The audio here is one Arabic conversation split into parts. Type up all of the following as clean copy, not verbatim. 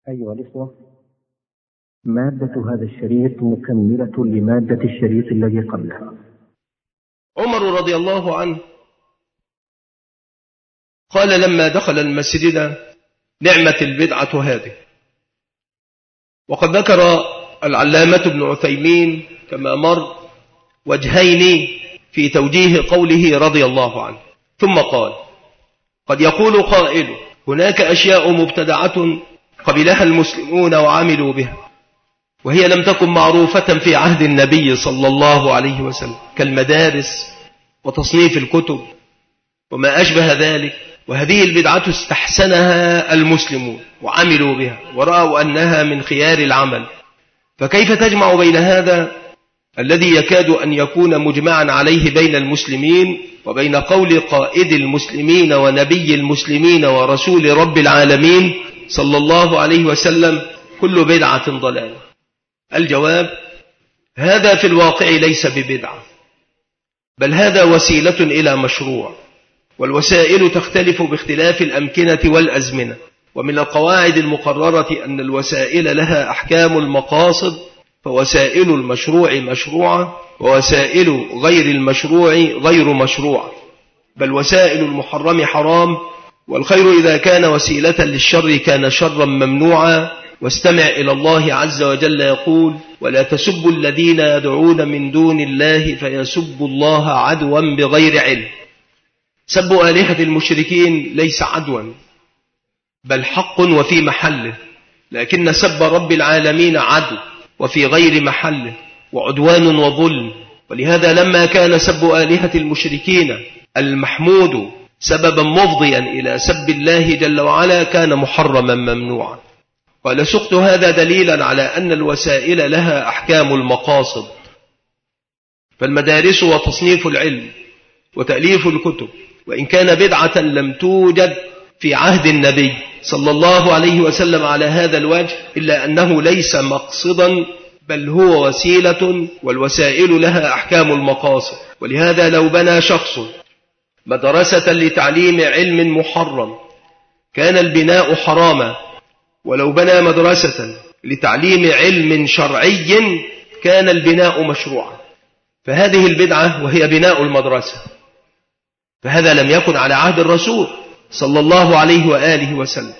أيها الإخوة، مادة هذا الشريط مكملة لمادة الشريط الذي قبله. عمر رضي الله عنه قال لما دخل المسجد: نعمة البدعة هذه. وقد ذكر العلامة ابن عثيمين كما مر وجهين في توجيه قوله رضي الله عنه، ثم قال: قد يقول قائل: هناك أشياء مبتدعة قبلها المسلمون وعملوا بها، وهي لم تكن معروفة في عهد النبي صلى الله عليه وسلم، كالمدارس وتصنيف الكتب وما أشبه ذلك، وهذه البدعة استحسنها المسلمون وعملوا بها ورأوا أنها من خيار العمل. فكيف تجمع بين هذا الذي يكاد أن يكون مجمعا عليه بين المسلمين وبين قول قائد المسلمين ونبي المسلمين ورسول رب العالمين صلى الله عليه وسلم: كل بدعة ضلالة؟ الجواب: هذا في الواقع ليس ببدعة، بل هذا وسيلة إلى مشروع، والوسائل تختلف باختلاف الأمكنة والأزمنة. ومن القواعد المقررة أن الوسائل لها أحكام المقاصد، فوسائل المشروع مشروعة ووسائل غير المشروع غير مشروعة، بل وسائل المحرم حرام، والخير إذا كان وسيلة للشر كان شرا ممنوعا. واستمع إلى الله عز وجل يقول: ولا تسبوا الذين يدعون من دون الله فيسبوا الله عدوا بغير علم. سب آلهة المشركين ليس عدوا، بل حق وفي محله، لكن سب رب العالمين عدو وفي غير محله وعدوان وظلم. ولهذا لما كان سب آلهة المشركين المحمود سببا مفضيا إلى سب الله جل وعلا كان محرما ممنوعا. قال: سقت هذا دليلا على أن الوسائل لها أحكام المقاصد. فالمدارس وتصنيف العلم وتأليف الكتب، وإن كان بدعة لم توجد في عهد النبي صلى الله عليه وسلم على هذا الوجه، إلا أنه ليس مقصدا، بل هو وسيلة، والوسائل لها أحكام المقاصد. ولهذا لو بنى شخص مدرسة لتعليم علم محرم كان البناء حراما، ولو بنى مدرسة لتعليم علم شرعي كان البناء مشروعا. فهذه البدعة وهي بناء المدرسة، فهذا لم يكن على عهد الرسول صلى الله عليه وآله وسلم،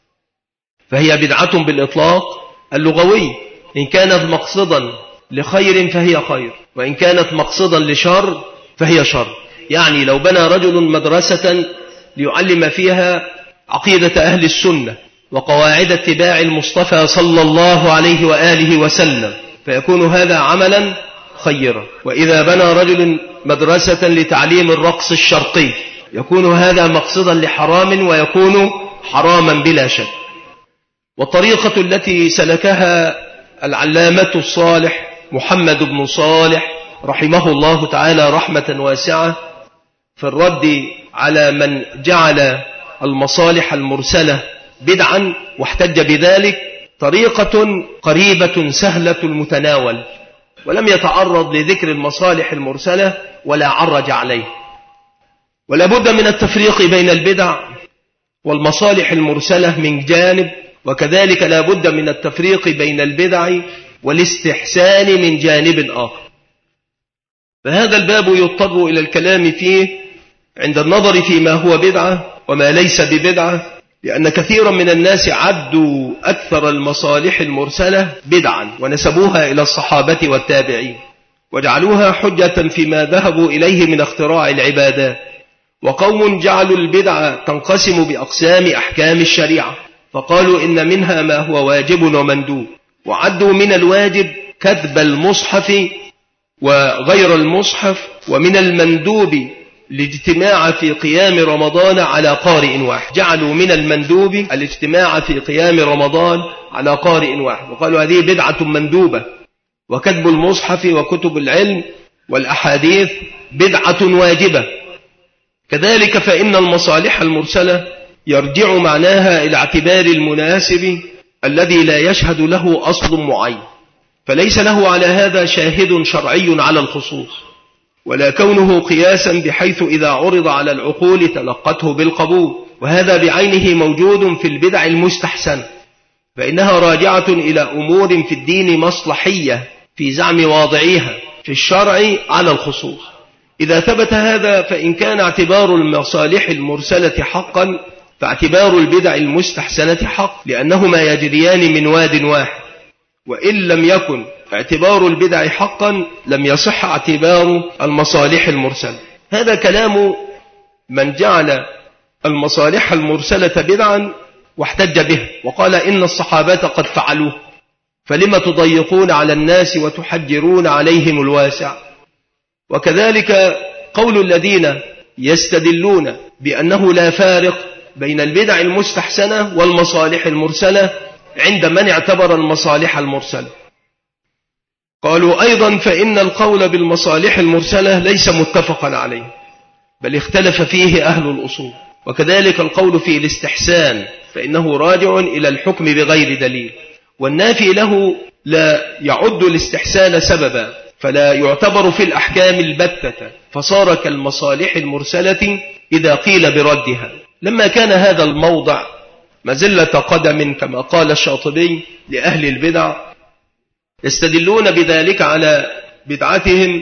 فهي بدعة بالإطلاق اللغوي. إن كانت مقصدا لخير فهي خير، وإن كانت مقصدا لشر فهي شر. يعني لو بنى رجل مدرسة ليعلم فيها عقيدة أهل السنة وقواعد اتباع المصطفى صلى الله عليه وآله وسلم فيكون هذا عملا خيرا. وإذا بنى رجل مدرسة لتعليم الرقص الشرقي يكون هذا مقصدا لحرام ويكون حراما بلا شك. والطريقة التي سلكها العلامة الصالح محمد بن صالح رحمه الله تعالى رحمة واسعة في الرد على من جعل المصالح المرسلة بدعا واحتج بذلك، طريقة قريبة سهلة المتناول، ولم يتعرض لذكر المصالح المرسلة ولا عرج عليه. ولا بد من التفريق بين البدع والمصالح المرسلة من جانب، وكذلك لا بد من التفريق بين البدع والاستحسان من جانب آخر. فهذا الباب يضطر إلى الكلام فيه عند النظر فيما هو بدعة وما ليس ببدعة، لأن كثيرا من الناس عدوا أكثر المصالح المرسلة بدعا ونسبوها إلى الصحابة والتابعين وجعلوها حجة فيما ذهبوا إليه من اختراع العبادات. وقوم جعلوا البدعة تنقسم بأقسام أحكام الشريعة، فقالوا إن منها ما هو واجب ومندوب، وعدوا من الواجب كتب المصحف وغير المصحف، ومن المندوب الاجتماع في قيام رمضان على قارئ واحد. جعلوا من المندوب الاجتماع في قيام رمضان على قارئ واحد، وقالوا هذه بدعة مندوبة. وكتب المصحف وكتب العلم والأحاديث بدعة واجبة. كذلك فإن المصالح المرسلة يرجع معناها إلى اعتبار المناسب الذي لا يشهد له أصل معين، فليس له على هذا شاهد شرعي على الخصوص، ولا كونه قياسا بحيث إذا عرض على العقول تلقته بالقبول. وهذا بعينه موجود في البدع المستحسنة فإنها راجعة إلى أمور في الدين مصلحية في زعم واضعيها في الشرع على الخصوص. إذا ثبت هذا فإن كان اعتبار المصالح المرسلة حقا فاعتبار البدع المستحسنة حق، لأنهما يجريان من واد واحد. وإن لم يكن اعتبار البدع حقا لم يصح اعتبار المصالح المرسلة. هذا كلام من جعل المصالح المرسلة بدعا واحتج به وقال إن الصحابة قد فعلوه، فلما تضيقون على الناس وتحجرون عليهم الواسع. وكذلك قول الذين يستدلون بأنه لا فارق بين البدع المستحسنة والمصالح المرسلة عند من اعتبر المصالح المرسلة. قالوا أيضا فإن القول بالمصالح المرسلة ليس متفقا عليه بل اختلف فيه أهل الأصول. وكذلك القول في الاستحسان فإنه راجع إلى الحكم بغير دليل، والنافي له لا يعد الاستحسان سببا فلا يعتبر في الأحكام البتة، فصار كالمصالح المرسلة إذا قيل بردها. لما كان هذا الموضع مزلة قدم كما قال الشاطبي لأهل البدع يستدلون بذلك على بدعتهم،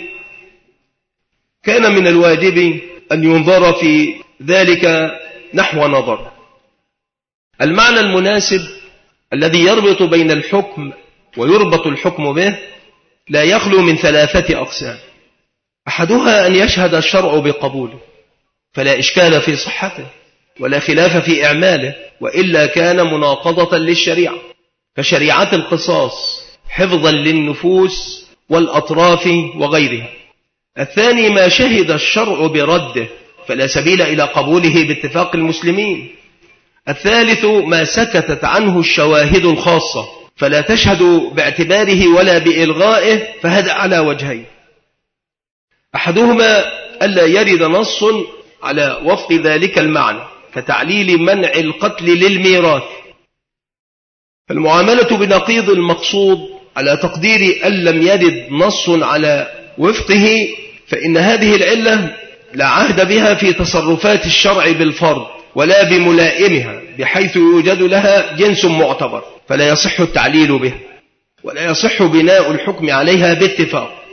كان من الواجب أن ينظر في ذلك نحو نظر. المعنى المناسب الذي يربط بين الحكم ويربط الحكم به لا يخلو من 3 أقسام. أحدها أن يشهد الشرع بقبوله فلا إشكال في صحته ولا خلاف في إعماله، وإلا كان مناقضة للشريعة كشريعة القصاص حفظا للنفوس والأطراف وغيرها. الثاني ما شهد الشرع برده فلا سبيل إلى قبوله باتفاق المسلمين. الثالث ما سكتت عنه الشواهد الخاصة فلا تشهد باعتباره ولا بإلغائه، فهذا على وجهين. أحدهما ألا يرد نص على وفق ذلك المعنى كتعليل منع القتل للميراث، فالمعاملة بنقيض المقصود على تقدير أن لم يرد نص على وفقه، فإن هذه العلة لا عهد بها في تصرفات الشرع بالفرض ولا بملائمها، بحيث يوجد لها جنس معتبر فلا يصح التعليل به ولا يصح بناء الحكم عليها باتفاق.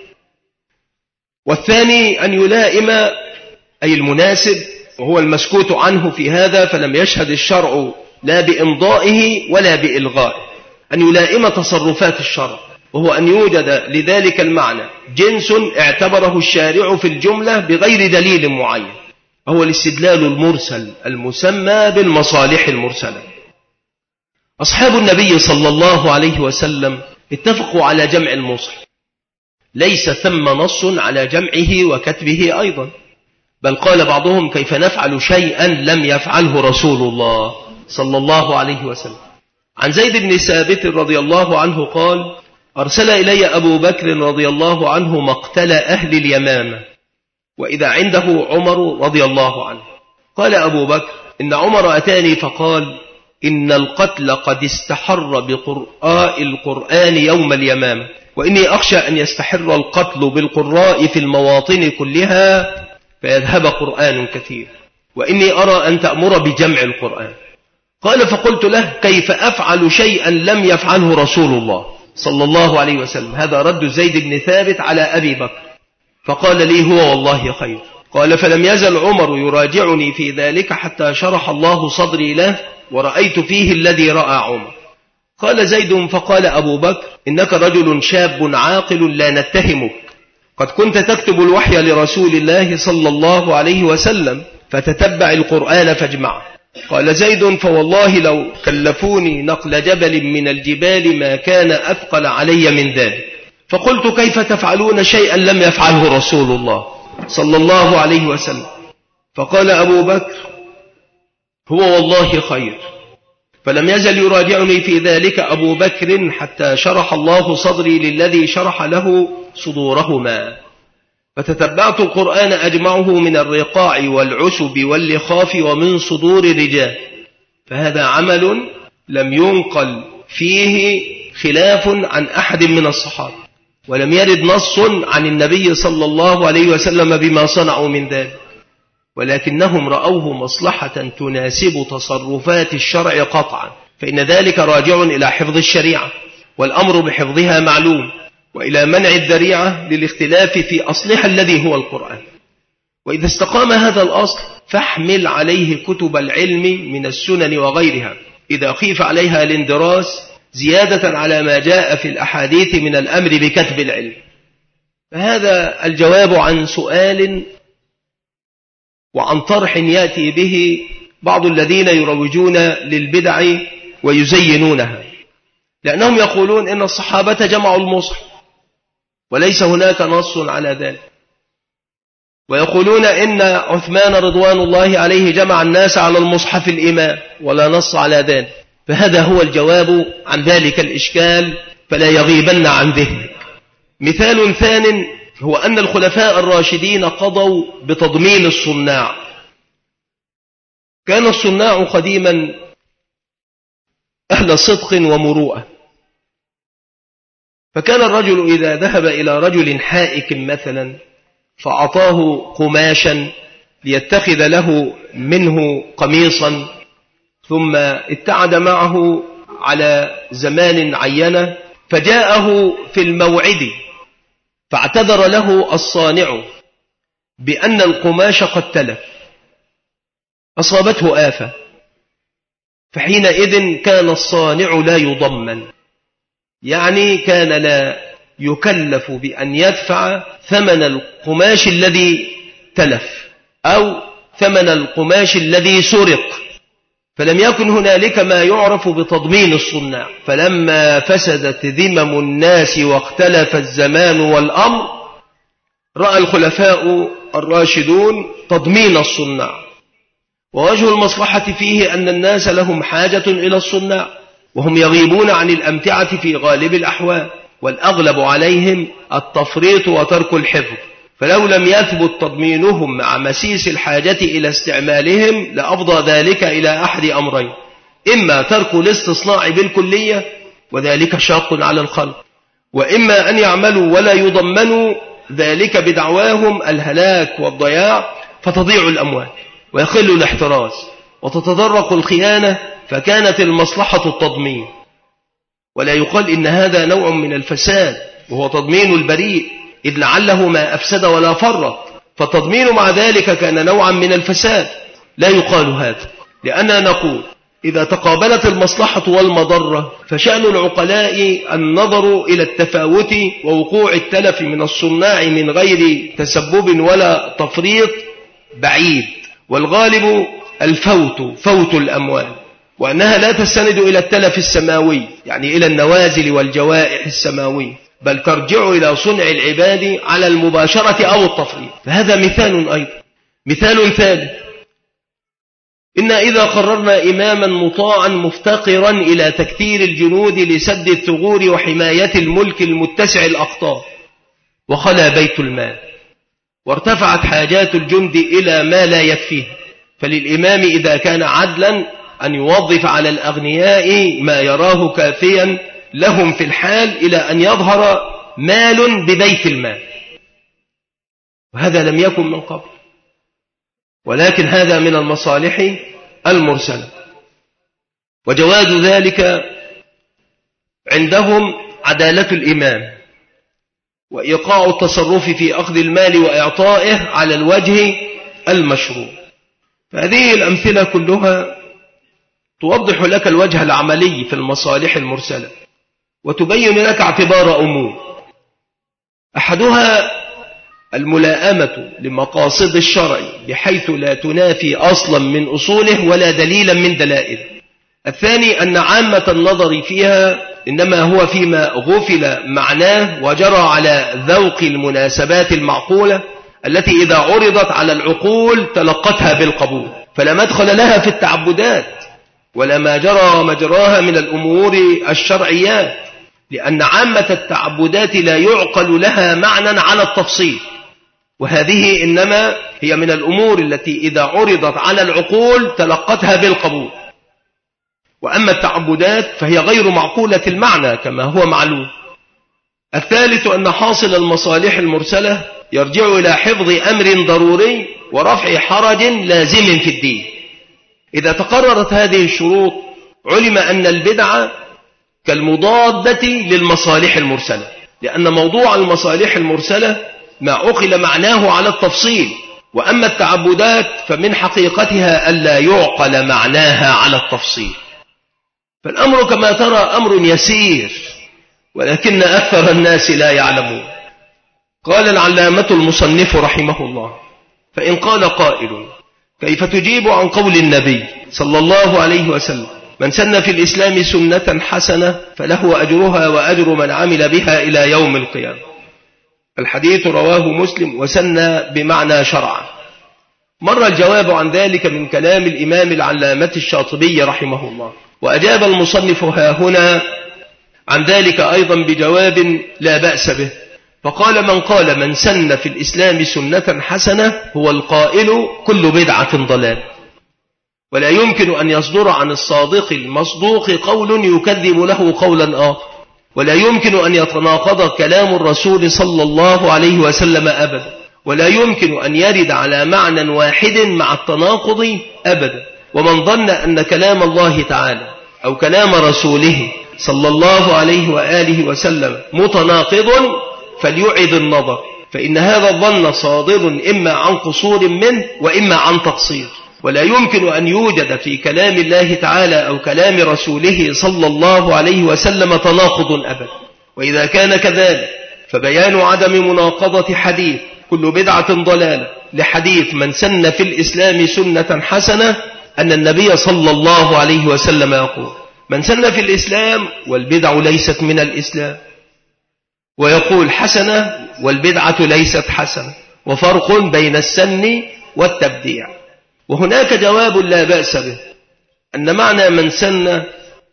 والثاني أن يلائم أي المناسب وهو المسكوت عنه في هذا، فلم يشهد الشرع لا بإمضائه ولا بإلغائه، أن يلائم تصرفات الشرع، وهو أن يوجد لذلك المعنى جنس اعتبره الشارع في الجملة بغير دليل معين، وهو الاستدلال المرسل المسمى بالمصالح المرسلة. أصحاب النبي صلى الله عليه وسلم اتفقوا على جمع المصحف، ليس ثم نص على جمعه وكتبه أيضا، بل قال بعضهم كيف نفعل شيئا لم يفعله رسول الله صلى الله عليه وسلم. عن زيد بن ثابت رضي الله عنه قال أرسل إلي أبو بكر رضي الله عنه مقتل أهل اليمامة وإذا عنده عمر رضي الله عنه. قال أبو بكر إن عمر أتاني فقال إن القتل قد استحر بقراء القرآن يوم اليمامة، وإني أخشى أن يستحر القتل بالقراء في المواطن كلها فيذهب قرآن كثير، وإني أرى أن تأمر بجمع القرآن. قال فقلت له كيف أفعل شيئا لم يفعله رسول الله صلى الله عليه وسلم؟ هذا رد زيد بن ثابت على أبي بكر، فقال لي هو والله خير. قال فلم يزل عمر يراجعني في ذلك حتى شرح الله صدري له ورأيت فيه الذي رأى عمر. قال زيد فقال أبو بكر إنك رجل شاب عاقل لا نتهمك، قد كنت تكتب الوحي لرسول الله صلى الله عليه وسلم فتتبع القرآن فاجمعه. قال زيد فوالله لو كلفوني نقل جبل من الجبال ما كان أثقل علي من ذلك. فقلت كيف تفعلون شيئا لم يفعله رسول الله صلى الله عليه وسلم؟ فقال أبو بكر هو والله خير. فلم يزل يراجعني في ذلك أبو بكر حتى شرح الله صدري للذي شرح له صدورهما، فتتبعت القرآن أجمعه من الرقاع والعسب واللخاف ومن صدور الرجال، فهذا عمل لم ينقل فيه خلاف عن أحد من الصحابة، ولم يرد نص عن النبي صلى الله عليه وسلم بما صنعوا من ذلك، ولكنهم رأوه مصلحة تناسب تصرفات الشرع قطعا، فإن ذلك راجع إلى حفظ الشريعة، والأمر بحفظها معلوم، وإلى منع الذريعة للاختلاف في أصلها الذي هو القرآن. وإذا استقام هذا الأصل فاحمل عليه كتب العلم من السنن وغيرها إذا خيف عليها الاندراس زيادة على ما جاء في الأحاديث من الأمر بكتب العلم. فهذا الجواب عن سؤال وعن طرح يأتي به بعض الذين يروجون للبدع ويزينونها، لأنهم يقولون إن الصحابة جمعوا المصحف وليس هناك نص على ذلك، ويقولون إن عثمان رضوان الله عليه جمع الناس على المصحف الإمام ولا نص على ذلك. فهذا هو الجواب عن ذلك الإشكال، فلا يغيبن عن ذهنك. مثال ثان هو أن الخلفاء الراشدين قضوا بتضمين الصناع. كان الصناع قديما أهل صدق ومروءة، فكان الرجل إذا ذهب إلى رجل حائك مثلا فأعطاه قماشا ليتخذ له منه قميصا، ثم اتعد معه على زمان عينة، فجاءه في الموعد فاعتذر له الصانع بأن القماش قد تلف، أصابته آفة، فحينئذ كان الصانع لا يضمن، يعني كان لا يكلف بأن يدفع ثمن القماش الذي تلف أو ثمن القماش الذي سرق، فلم يكن هنالك ما يعرف بتضمين الصناع. فلما فسدت ذمم الناس واختلف الزمان والأمر رأى الخلفاء الراشدون تضمين الصناع، ووجه المصلحة فيه أن الناس لهم حاجة إلى الصناع، وهم يغيبون عن الأمتعة في غالب الأحوال، والأغلب عليهم التفريط وترك الحفظ، فلو لم يثبت تضمينهم مع مسيس الحاجة إلى استعمالهم لأفضى ذلك إلى أحد أمرين: إما ترك الاستصناع بالكلية وذلك شاق على الخلق، وإما أن يعملوا ولا يضمنوا ذلك بدعواهم الهلاك والضياع، فتضيع الأموال ويخل الاحتراز وتتطرق الخيانة، فكانت المصلحة التضمين. ولا يقال إن هذا نوع من الفساد وهو تضمين البريء، إذ لعله ما أفسد ولا فرط، فالتضمين مع ذلك كان نوعا من الفساد. لا يقال هذا، لأننا نقول إذا تقابلت المصلحة والمضرة فشأن العقلاء النظر إلى التفاوت ووقوع التلف من الصناع من غير تسبب ولا تفريط بعيد، والغالب فوت الأموال، وأنها لا تستند إلى التلف السماوي، يعني إلى النوازل والجوائح السماوية، بل ترجع إلى صنع العباد على المباشرة أو التفريط. فهذا مثال أيضا. مثال ثالث: إن إذا قررنا إماما مطاعا مفتقرا إلى تكثير الجنود لسد الثغور وحماية الملك المتسع الأقطار، وخلا بيت المال وارتفعت حاجات الجند إلى ما لا يكفيه، فللإمام إذا كان عدلا أن يوظف على الأغنياء ما يراه كافيا لهم في الحال إلى أن يظهر مال ببيت المال، وهذا لم يكن من قبل، ولكن هذا من المصالح المرسلة. وجواز ذلك عندهم عدالة الإمام وإيقاع التصرف في أخذ المال وإعطائه على الوجه المشروع. فهذه الأمثلة كلها توضح لك الوجه العملي في المصالح المرسلة، وتبين لك اعتبار أمور: أحدها الملائمة لمقاصد الشرع بحيث لا تنافي أصلا من أصوله ولا دليلا من دلائله. الثاني أن عامة النظر فيها إنما هو فيما غفل معناه وجرى على ذوق المناسبات المعقولة التي إذا عرضت على العقول تلقتها بالقبول، فلا مدخل لها في التعبدات ولا ما جرى مجراها من الأمور الشرعيات، لأن عامة التعبدات لا يعقل لها معنى على التفصيل، وهذه إنما هي من الأمور التي إذا عرضت على العقول تلقتها بالقبول. وأما التعبدات فهي غير معقولة المعنى كما هو معلوم. الثالث أن حاصل المصالح المرسلة يرجع إلى حفظ أمر ضروري ورفع حرج لازم في الدين. إذا تقررت هذه الشروط علم أن البدعة كالمضادة للمصالح المرسلة، لأن موضوع المصالح المرسلة ما أخل معناه على التفصيل، وأما التعبدات فمن حقيقتها ألا يعقل معناها على التفصيل. فالأمر كما ترى أمر يسير، ولكن أكثر الناس لا يعلمون. قال العلامة المصنف رحمه الله: فإن قال قائل: كيف تجيب عن قول النبي صلى الله عليه وسلم: من سن في الإسلام سنة حسنة فله أجرها وأجر من عمل بها إلى يوم القيامة؟ الحديث رواه مسلم وسن بمعنى شرعا. مر الجواب عن ذلك من كلام الإمام العلامة الشاطبي رحمه الله، وأجاب المصنف هنا عن ذلك أيضا بجواب لا بأس به، فقال: من قال من سن في الإسلام سنة حسنة هو القائل كل بدعة ضلال، ولا يمكن أن يصدر عن الصادق المصدوق قول يكذب له قولا آخر، ولا يمكن أن يتناقض كلام الرسول صلى الله عليه وسلم أبدا، ولا يمكن أن يرد على معنى واحد مع التناقض أبدا. ومن ظن أن كلام الله تعالى أو كلام رسوله صلى الله عليه وآله وسلم متناقض فليعد النظر، فإن هذا الظن صادر إما عن قصور منه وإما عن تقصير، ولا يمكن أن يوجد في كلام الله تعالى أو كلام رسوله صلى الله عليه وسلم تناقض أبدا. وإذا كان كذلك فبيان عدم مناقضة حديث كل بدعة ضلالة لحديث من سن في الإسلام سنة حسنة أن النبي صلى الله عليه وسلم يقول: من سن في الإسلام والبدع ليست من الإسلام، ويقول حسنة والبدعة ليست حسنة، وفرق بين السن والتبديع. وهناك جواب لا بأس به، أن معنى من سن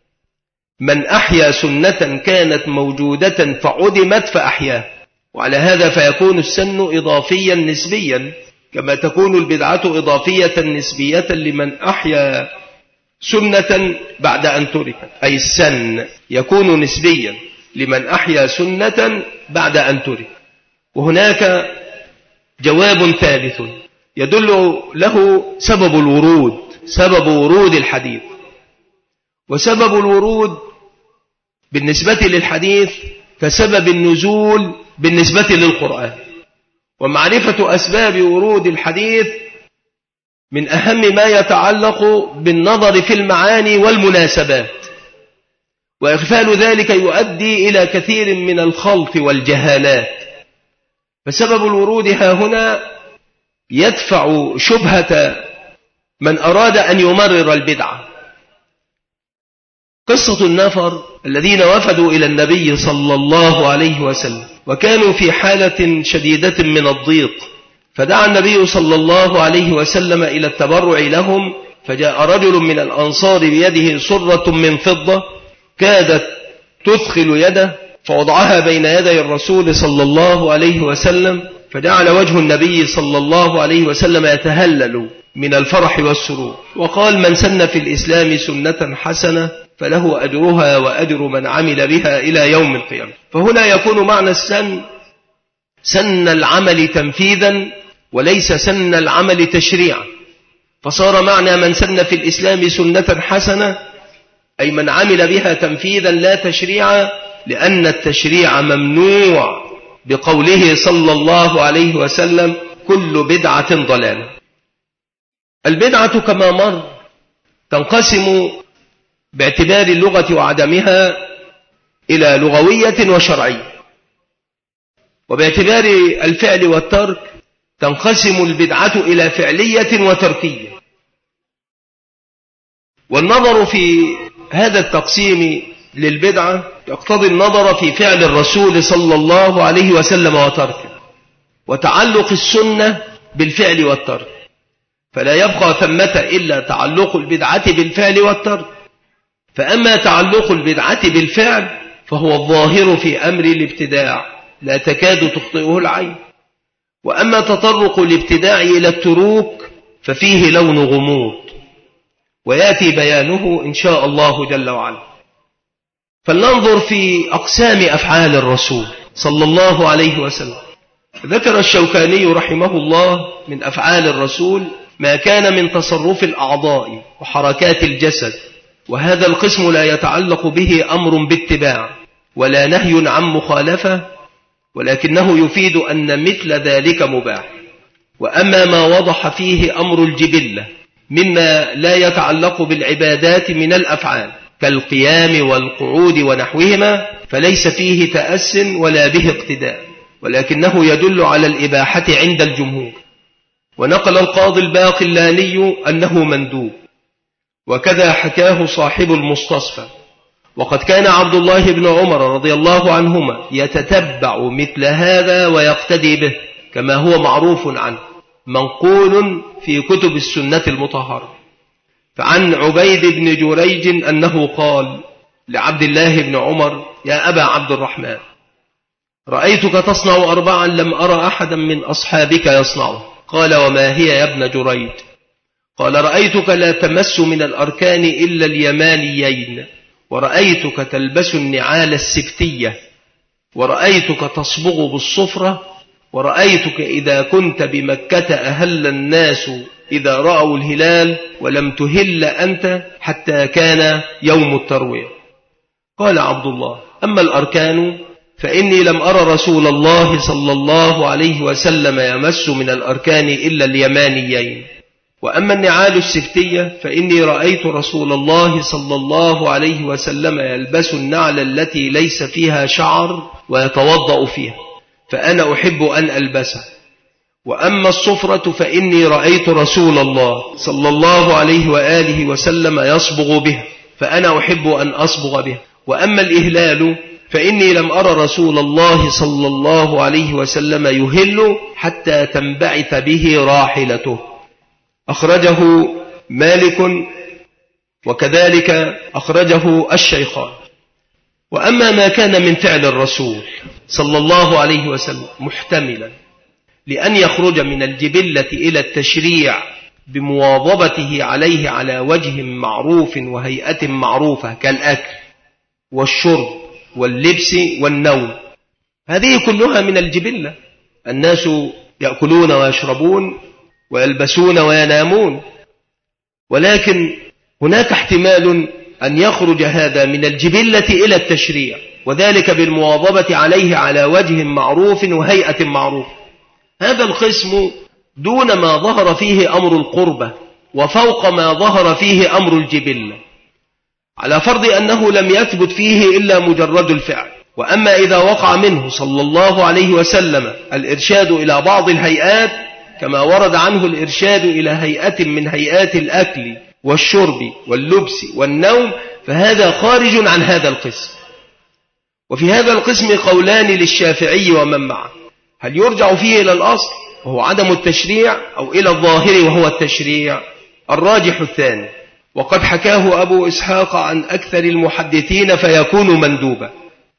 من أحيا سنة كانت موجودة فعدمت فأحياه، وعلى هذا فيكون السن إضافيا نسبيا، كما تكون البدعة إضافية نسبية لمن أحيا سنة بعد أن تركت، أي السن يكون نسبيا لمن أحيا سنة بعد أن ترك. وهناك جواب ثالث يدل له سبب ورود الحديث. وسبب الورود بالنسبة للحديث كسبب النزول بالنسبة للقرآن، ومعرفة أسباب ورود الحديث من أهم ما يتعلق بالنظر في المعاني والمناسبات، وإغفال ذلك يؤدي إلى كثير من الخلط والجهالات. فسبب الورود ها هنا يدفع شبهة من أراد أن يمرر البدعة. قصة النفر الذين وفدوا إلى النبي صلى الله عليه وسلم وكانوا في حالة شديدة من الضيق، فدعا النبي صلى الله عليه وسلم إلى التبرع لهم، فجاء رجل من الأنصار بيده صرة من فضة كادت تثخل يده، فوضعها بين يدي الرسول صلى الله عليه وسلم، فجعل وجه النبي صلى الله عليه وسلم يتهلل من الفرح والسرور، وقال: من سن في الإسلام سنة حسنة فله أجرها وأجر من عمل بها إلى يوم القيامة. فهنا يكون معنى السن سن العمل تنفيذا وليس سن العمل تشريعا، فصار معنى من سن في الإسلام سنة حسنة أي من عمل بها تنفيذا لا تشريعا، لأن التشريع ممنوع بقوله صلى الله عليه وسلم: كل بدعة ضلالة. البدعة كما مر تنقسم باعتبار اللغة وعدمها إلى لغوية وشرعية، وباعتبار الفعل والترك تنقسم البدعة إلى فعلية وتركية. والنظر في هذا التقسيم للبدعة يقتضي النظر في فعل الرسول صلى الله عليه وسلم وتركه، وتعلق السنة بالفعل والترك، فلا يبقى ثمة إلا تعلق البدعة بالفعل والترك. فأما تعلق البدعة بالفعل فهو الظاهر في أمر الابتداع لا تكاد تخطئه العين، وأما تطرق الابتداع إلى التروك ففيه لون غموض، ويأتي بيانه إن شاء الله جل وعلا. فلننظر في أقسام أفعال الرسول صلى الله عليه وسلم. ذكر الشوكاني رحمه الله من أفعال الرسول ما كان من تصرف الأعضاء وحركات الجسد وهذا القسم لا يتعلق به أمر باتباع ولا نهي عن مخالفة، ولكنه يفيد أن مثل ذلك مباح. وأما ما وضح فيه أمر الجبلة مما لا يتعلق بالعبادات من الأفعال كالقيام والقعود ونحوهما فليس فيه تأس ولا به اقتداء، ولكنه يدل على الإباحة عند الجمهور. ونقل القاضي الباقلاني أنه مندوب، وكذا حكاه صاحب المستصفى. وقد كان عبد الله بن عمر رضي الله عنهما يتتبع مثل هذا ويقتدي به كما هو معروف عنه، منقول في كتب السنة المطهرة. فعن عبيد بن جريج أنه قال لعبد الله بن عمر: يا أبا عبد الرحمن، رأيتك تصنع 4 لم أرى أحدا من أصحابك يصنعه. قال: وما هي يا ابن جريج؟ قال: رأيتك لا تمس من الأركان إلا اليمانيين، ورأيتك تلبس النعال السبتية، ورأيتك تصبغ بالصفرة، ورأيتك إذا كنت بمكة أهل الناس إذا رأوا الهلال ولم تهل أنت حتى كان يوم التروية. قال عبد الله: أما الأركان فإني لم أرى رسول الله صلى الله عليه وسلم يمس من الأركان إلا اليمانيين، وأما النعال السبتية فإني رأيت رسول الله صلى الله عليه وسلم يلبس النعل التي ليس فيها شعر ويتوضأ فيها، فأنا أحب أن ألبسها. وأما الصفرة فإني رأيت رسول الله صلى الله عليه وآله وسلم يصبغ بها، فأنا أحب أن أصبغ بها. وأما الإهلال فإني لم أرى رسول الله صلى الله عليه وسلم يهل حتى تنبعث به راحلته. أخرجه مالك وكذلك أخرجه الشيخان. وأما ما كان من فعل الرسول صلى الله عليه وسلم محتملا لأن يخرج من الجبلة إلى التشريع بمواظبته عليه على وجه معروف وهيئة معروفة كالأكل والشرب واللبس والنوم، هذه كلها من الجبلة. الناس يأكلون ويشربون ويلبسون وينامون، ولكن هناك احتمال أن يخرج هذا من الجبلة إلى التشريع، وذلك بالمواظبة عليه على وجه معروف وهيئة معروف. هذا القسم دون ما ظهر فيه أمر القربة وفوق ما ظهر فيه أمر الجبلة، على فرض أنه لم يثبت فيه إلا مجرد الفعل. وأما إذا وقع منه صلى الله عليه وسلم الإرشاد إلى بعض الهيئات كما ورد عنه الإرشاد إلى هيئة من هيئات الأكل والشرب واللبس والنوم، فهذا خارج عن هذا القسم. وفي هذا القسم قولان للشافعي ومن معه: هل يرجع فيه إلى الأصل وهو عدم التشريع، أو إلى الظاهر وهو التشريع؟ الراجح الثاني، وقد حكاه أبو إسحاق عن أكثر المحدثين فيكون مندوبا.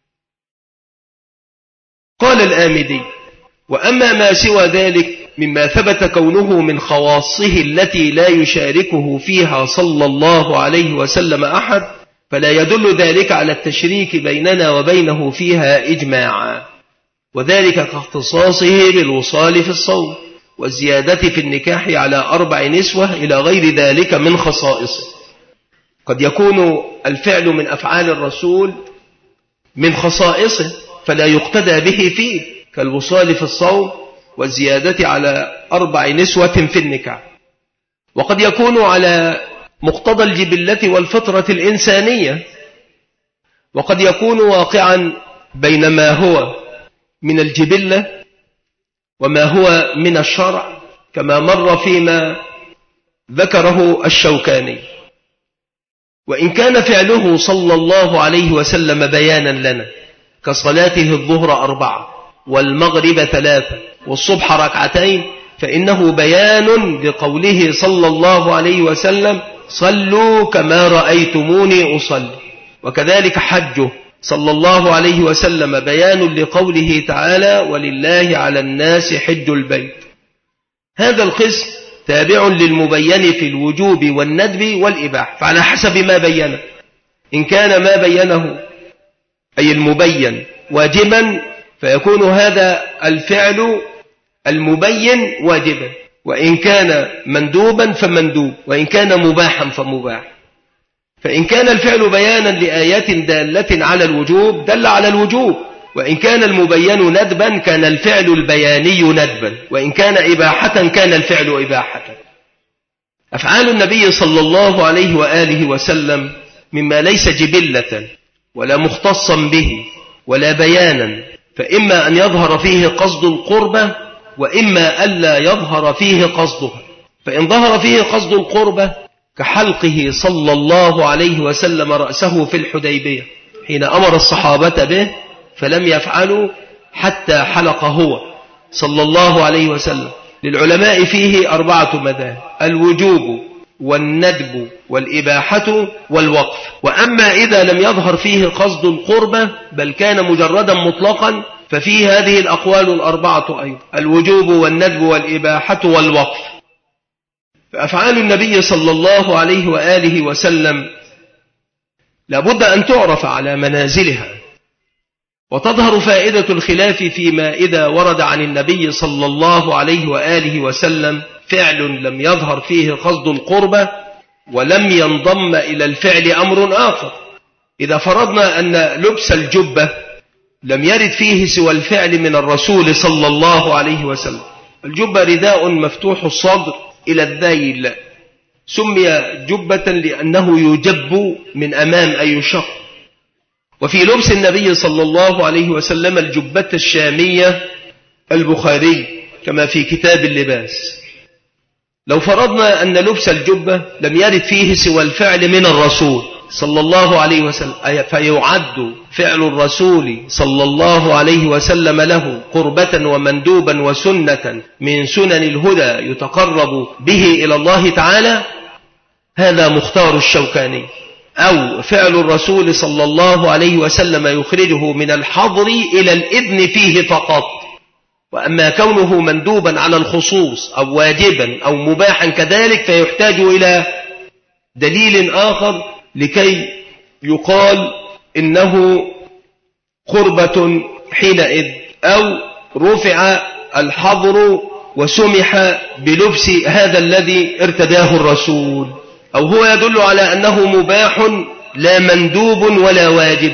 قال الآمدي: وأما ما سوى ذلك مما ثبت كونه من خواصه التي لا يشاركه فيها صلى الله عليه وسلم أحد فلا يدل ذلك على التشريك بيننا وبينه فيها إجماعا، وذلك كاختصاصه بالوصال في الصوم والزيادة في النكاح على 4 نسوة إلى غير ذلك من خصائصه. قد يكون الفعل من أفعال الرسول من خصائصه فلا يقتدى به فيه، كالوصال في الصوم والزيادة على 4 نسوة في النكاح. وقد يكون على مقتضى الجبلة والفطرة الإنسانية، وقد يكون واقعا بين ما هو من الجبلة وما هو من الشرع، كما مر فيما ذكره الشوكاني. وإن كان فعله صلى الله عليه وسلم بيانا لنا كصلاته الظهر 4 والمغرب 3 والصبح 2 فإنه بيان لقوله صلى الله عليه وسلم: صلوا كما رأيتموني أصلي. وكذلك حجه صلى الله عليه وسلم بيان لقوله تعالى: ولله على الناس حج البيت. هذا القسم تابع للمبين في الوجوب والندب والإباحة، فعلى حسب ما بينه. إن كان ما بينه أي المبين واجبا فيكون هذا الفعل المبين واجبا، وإن كان مندوبا فمندوب، وإن كان مباحا فمباح. فإن كان الفعل بيانا لآيات دالة على الوجوب دل على الوجوب، وإن كان المبين ندبا كان الفعل البياني ندبا، وإن كان إباحة كان الفعل إباحة. أفعال النبي صلى الله عليه وآله وسلم مما ليس جبلة ولا مختصا به ولا بيانا، فإما أن يظهر فيه قصد القربة وإما ألا يظهر فيه قصدها. فإن ظهر فيه قصد القربة كحلقه صلى الله عليه وسلم رأسه في الحديبية حين أمر الصحابة به فلم يفعلوا حتى حلق هو صلى الله عليه وسلم. للعلماء فيه 4 مذاهب: الوجوب والندب والإباحة والوقف. وأما إذا لم يظهر فيه قصد القربة بل كان مجردا مطلقا ففيه هذه الأقوال 4 أيضا: الوجوب والندب والإباحة والوقف. فأفعال النبي صلى الله عليه وآله وسلم لابد أن تعرف على منازلها، وتظهر فائدة الخلاف فيما إذا ورد عن النبي صلى الله عليه وآله وسلم فعل لم يظهر فيه قصد القربة ولم ينضم إلى الفعل أمر آخر. إذا فرضنا أن لبس الجبة لم يرد فيه سوى الفعل من الرسول صلى الله عليه وسلم. الجبة رداء مفتوح الصدر إلى الذيل، سمي جبة لأنه يجب من أمام أي يشق. وفي لبس النبي صلى الله عليه وسلم الجبة الشامية البخاري كما في كتاب اللباس. لو فرضنا أن لبس الجبة لم يرد فيه سوى الفعل من الرسول صلى الله عليه وسلم فيعد فعل الرسول صلى الله عليه وسلم له قربة ومندوبا وسنة من سنن الهدى يتقرب به إلى الله تعالى. هذا مختار الشوكاني. أو فعل الرسول صلى الله عليه وسلم يخرجه من الحظر إلى الإذن فيه فقط. وأما كونه مندوبا على الخصوص أو واجبا أو مباحا كذلك فيحتاج إلى دليل آخر لكي يقال إنه قربة حينئذ، أو رفع الحظر وسمح بلبس هذا الذي ارتداه الرسول، أو هو يدل على أنه مباح لا مندوب ولا واجب.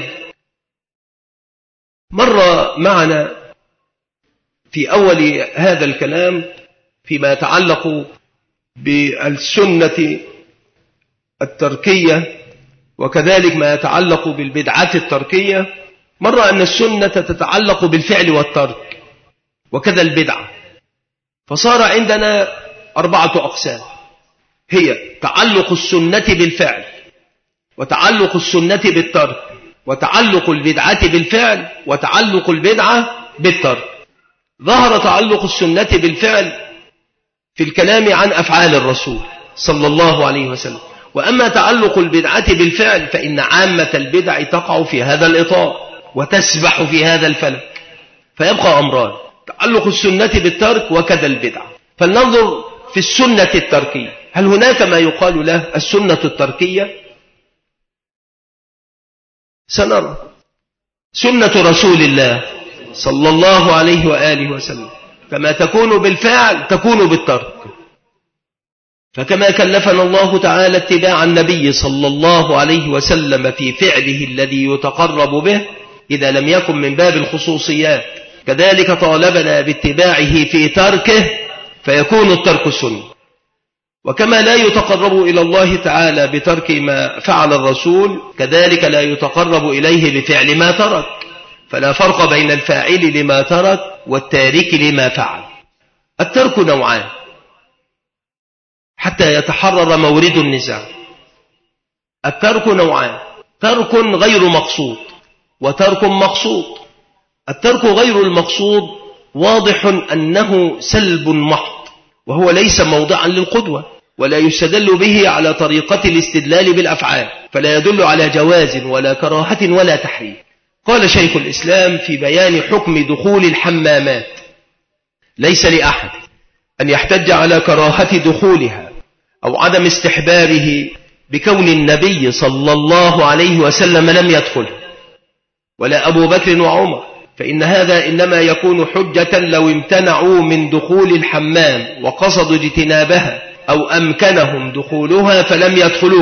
مر معنا في أول هذا الكلام فيما يتعلق بالسنة التركية وكذلك ما يتعلق بالبدعة التركية، مر أن السنة تتعلق بالفعل والترك وكذا البدعة. فصار عندنا 4 أقسام، هي تعلق السنة بالفعل، وتعلق السنة بالترك، وتعلق البدعة بالفعل، وتعلق البدعة بالترك. ظهر تعلق السنة بالفعل في الكلام عن أفعال الرسول صلى الله عليه وسلم. وأما تعلق البدعة بالفعل فإن عامة البدع تقع في هذا الإطار وتسبح في هذا الفلك، فيبقى أمران: تعلق السنة بالترك وكذا البدعة. فلننظر في السنة التركية، هل هناك ما يقال له السنة التركية؟ سنرى. سنة رسول الله صلى الله عليه وآله وسلم كما تكون بالفعل تكون بالترك. فكما كلفنا الله تعالى اتباع النبي صلى الله عليه وسلم في فعله الذي يتقرب به إذا لم يكن من باب الخصوصيات، كذلك طالبنا باتباعه في تركه فيكون الترك سنة. وكما لا يتقرب إلى الله تعالى بترك ما فعل الرسول كذلك لا يتقرب إليه بفعل ما ترك، فلا فرق بين الفاعل لما ترك والتارك لما فعل. الترك نوعان حتى يتحرر مورد النزاع. الترك نوعان: ترك غير مقصود وترك مقصود. الترك غير المقصود واضح أنه سلب محض، وهو ليس موضعا للقدوة ولا يستدل به على طريقة الاستدلال بالأفعال، فلا يدل على جواز ولا كراهة ولا تحريم. قال شيخ الإسلام في بيان حكم دخول الحمامات: ليس لأحد أن يحتج على كراهة دخولها أو عدم استحبابه بكون النبي صلى الله عليه وسلم لم يدخلها ولا أبو بكر وعمر، فإن هذا إنما يكون حجة لو امتنعوا من دخول الحمام وقصدوا اجتنابها أو أمكنهم دخولها فلم يدخلوه،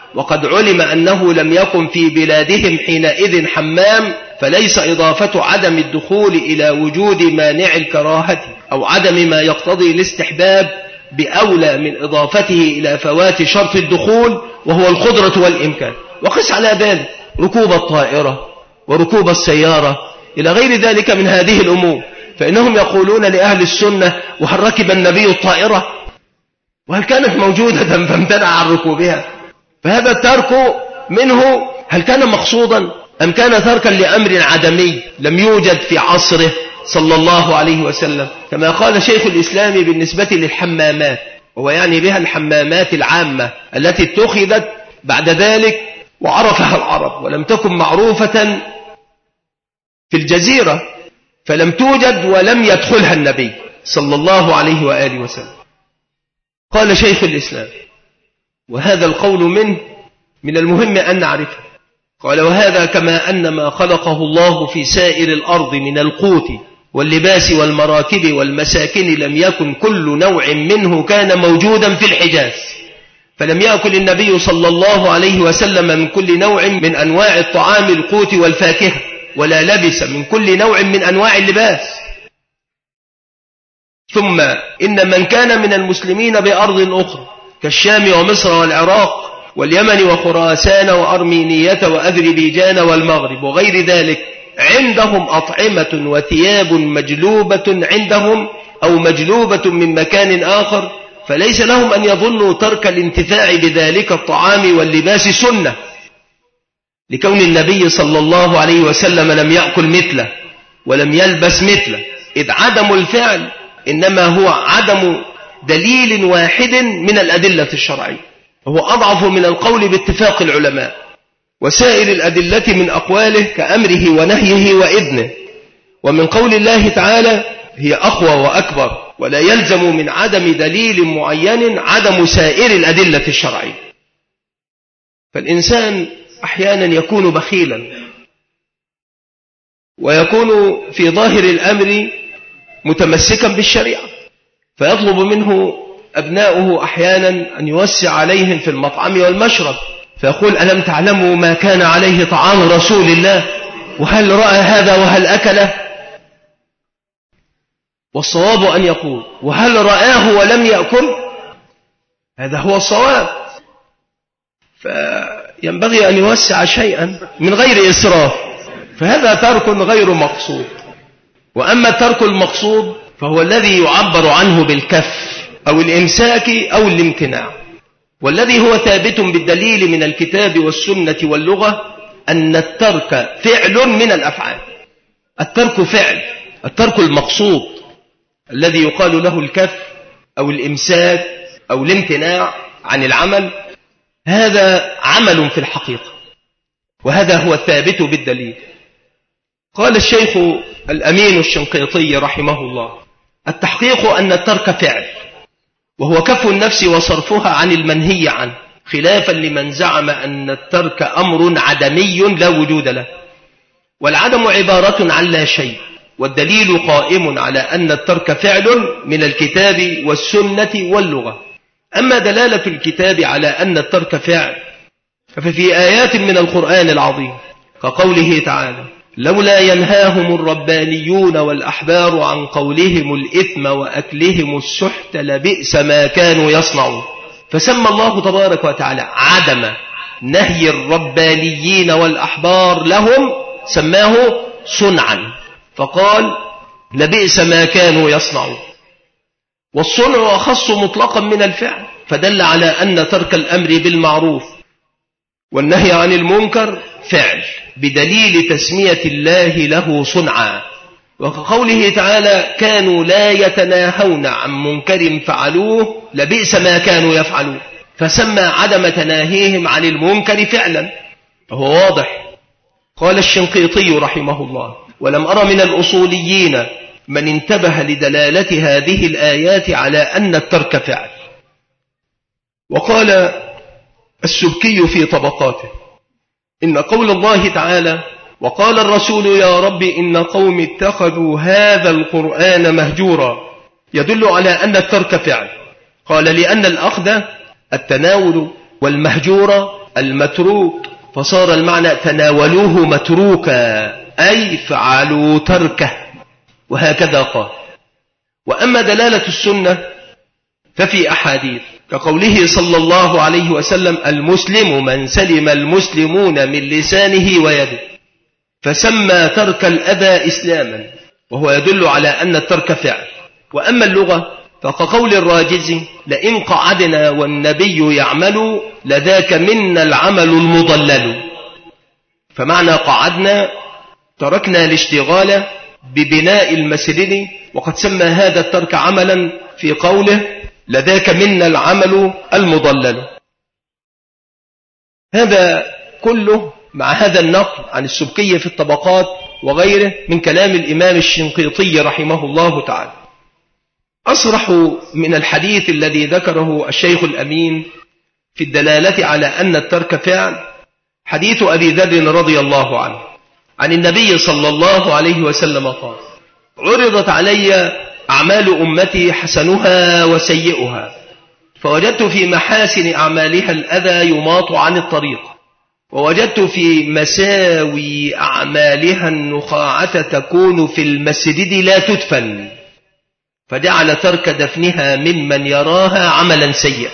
وقد علم أنه لم يكن في بلادهم حينئذ حمام، فليس إضافة عدم الدخول إلى وجود مانع الكراهة أو عدم ما يقتضي الاستحباب بأولى من إضافته إلى فوات شرط الدخول وهو القدرة والإمكان. وقس على ذلك ركوب الطائرة وركوب السيارة إلى غير ذلك من هذه الأمور، فإنهم يقولون لأهل السنة: وهل ركب النبي الطائرة؟ وهل كانت موجودة فامتنع عن ركوبها؟ فهذا الترك منه هل كان مقصودا أم كان تركا لأمر عدمي لم يوجد في عصره صلى الله عليه وسلم؟ كما قال شيخ الإسلام بالنسبة للحمامات، وهو يعني بها الحمامات العامة التي اتخذت بعد ذلك وعرفها العرب ولم تكن معروفة في الجزيرة، فلم توجد ولم يدخلها النبي صلى الله عليه وآله وسلم. قال شيخ الإسلام، وهذا القول منه من المهم أن نعرفه، قال: وهذا كما أن ما خلقه الله في سائر الأرض من القوت واللباس والمراكب والمساكن لم يكن كل نوع منه كان موجودا في الحجاز، فلم يأكل النبي صلى الله عليه وسلم من كل نوع من أنواع الطعام القوت والفاكهة، ولا لبس من كل نوع من أنواع اللباس. ثم إن من كان من المسلمين بأرض أخرى كالشام ومصر والعراق واليمن وخراسان وأرمينية وأذربيجان والمغرب وغير ذلك عندهم أطعمة وثياب مجلوبة عندهم أو مجلوبة من مكان آخر، فليس لهم أن يظنوا ترك الانتفاع بذلك الطعام واللباس سنة، لكون النبي صلى الله عليه وسلم لم يأكل مثله ولم يلبس مثله، إذ عدم الفعل إنما هو عدم دليل واحد من الأدلة الشرعية، وهو أضعف من القول باتفاق العلماء، وسائر الأدلة من أقواله كأمره ونهيه وإذنه ومن قول الله تعالى هي أقوى وأكبر، ولا يلزم من عدم دليل معين عدم سائر الأدلة الشرعية. فالإنسان أحيانا يكون بخيلا ويكون في ظاهر الأمر متمسكا بالشريعة، فيطلب منه أبناؤه أحيانا أن يوسع عليهم في المطعم والمشرب، فيقول: ألم تعلموا ما كان عليه طعام رسول الله؟ وهل رأى هذا وهل أكله؟ والصواب أن يقول: وهل رآه ولم يأكل؟ هذا هو الصواب. فينبغي أن يوسع شيئا من غير إسراف، فهذا ترك غير مقصود. وأما الترك المقصود فهو الذي يعبر عنه بالكف أو الإمساك أو الامتناع، والذي هو ثابت بالدليل من الكتاب والسنة واللغة أن الترك فعل من الأفعال. الترك فعل، الترك المقصود الذي يقال له الكف أو الإمساك أو الامتناع عن العمل، هذا عمل في الحقيقة، وهذا هو الثابت بالدليل. قال الشيخ الأمين الشنقيطي رحمه الله: التحقيق أن الترك فعل، وهو كف النفس وصرفها عن المنهي عنه، خلافا لمن زعم أن الترك أمر عدمي لا وجود له، والعدم عبارة عن لا شيء، والدليل قائم على أن الترك فعل من الكتاب والسنة واللغة. أما دلالة الكتاب على أن الترك فعل ففي آيات من القرآن العظيم كقوله تعالى: لولا ينهاهم الربانيون والأحبار عن قولهم الإثم وأكلهم السحت لبئس ما كانوا يصنعون. فسمى الله تبارك وتعالى عدم نهي الربانيين والأحبار لهم سماه صنعا، فقال لبئس ما كانوا يصنعون. والصنع أخص مطلقا من الفعل، فدل على أن ترك الأمر بالمعروف والنهي عن المنكر فعل، بدليل تسمية الله له صنعا. وكقوله تعالى: كانوا لا يتناهون عن منكر فعلوه لبئس ما كانوا يفعلون، فسمى عدم تناهيهم عن المنكر فعلا، فهو واضح. قال الشنقيطي رحمه الله: ولم أر من الأصوليين من انتبه لدلالة هذه الآيات على أن الترك فعل. وقال السبكي في طبقاته: إن قول الله تعالى: وقال الرسول يا رب إن قوم اتخذوا هذا القرآن مهجورا، يدل على أن الترك فعل. قال: لأن الأخذ التناول والمهجور المتروك، فصار المعنى تناولوه متروكا أي فعلوا تركه، وهكذا قال. وأما دلالة السنة ففي أحاديث كقوله صلى الله عليه وسلم: المسلم من سلم المسلمون من لسانه ويده، فسمى ترك الأذى إسلاما، وهو يدل على أن الترك فعل. وأما اللغة فكقول الراجز: لئن قعدنا والنبي يعمل لذاك منا العمل المضلل. فمعنى قعدنا تركنا الاشتغال ببناء المسجد، وقد سمى هذا الترك عملا في قوله: لذاك منا العمل المضلل. هذا كله مع هذا النقل عن السبكي في الطبقات وغيره من كلام الإمام الشنقيطي رحمه الله تعالى. أصرح من الحديث الذي ذكره الشيخ الأمين في الدلالة على أن الترك فعل حديث أبي ذر رضي الله عنه عن النبي صلى الله عليه وسلم قال: عرضت علي أعمال أمتي حسنها وسيئها، فوجدت في محاسن أعمالها الأذى يماط عن الطريق، ووجدت في مساوي أعمالها النخاعة تكون في المسجد لا تدفن، فجعل ترك دفنها ممن يراها عملا سيئا.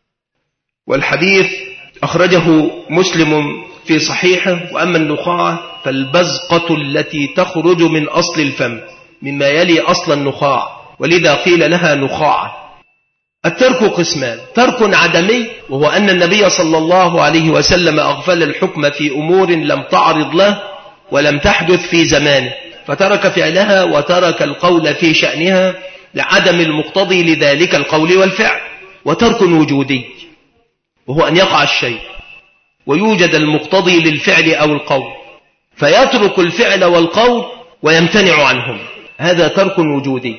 والحديث أخرجه مسلم في صحيحه. وأما النخاعة فالبزقة التي تخرج من أصل الفم مما يلي أصل النخاع، ولذا قيل لها نخاعة. الترك قسمان: ترك عدمي، وهو أن النبي صلى الله عليه وسلم أغفل الحكم في أمور لم تعرض له ولم تحدث في زمانه، فترك فعلها وترك القول في شأنها لعدم المقتضي لذلك القول والفعل. وترك وجودي، وهو أن يقع الشيء ويوجد المقتضي للفعل أو القول، فيترك الفعل والقول ويمتنع عنهم، هذا ترك وجودي.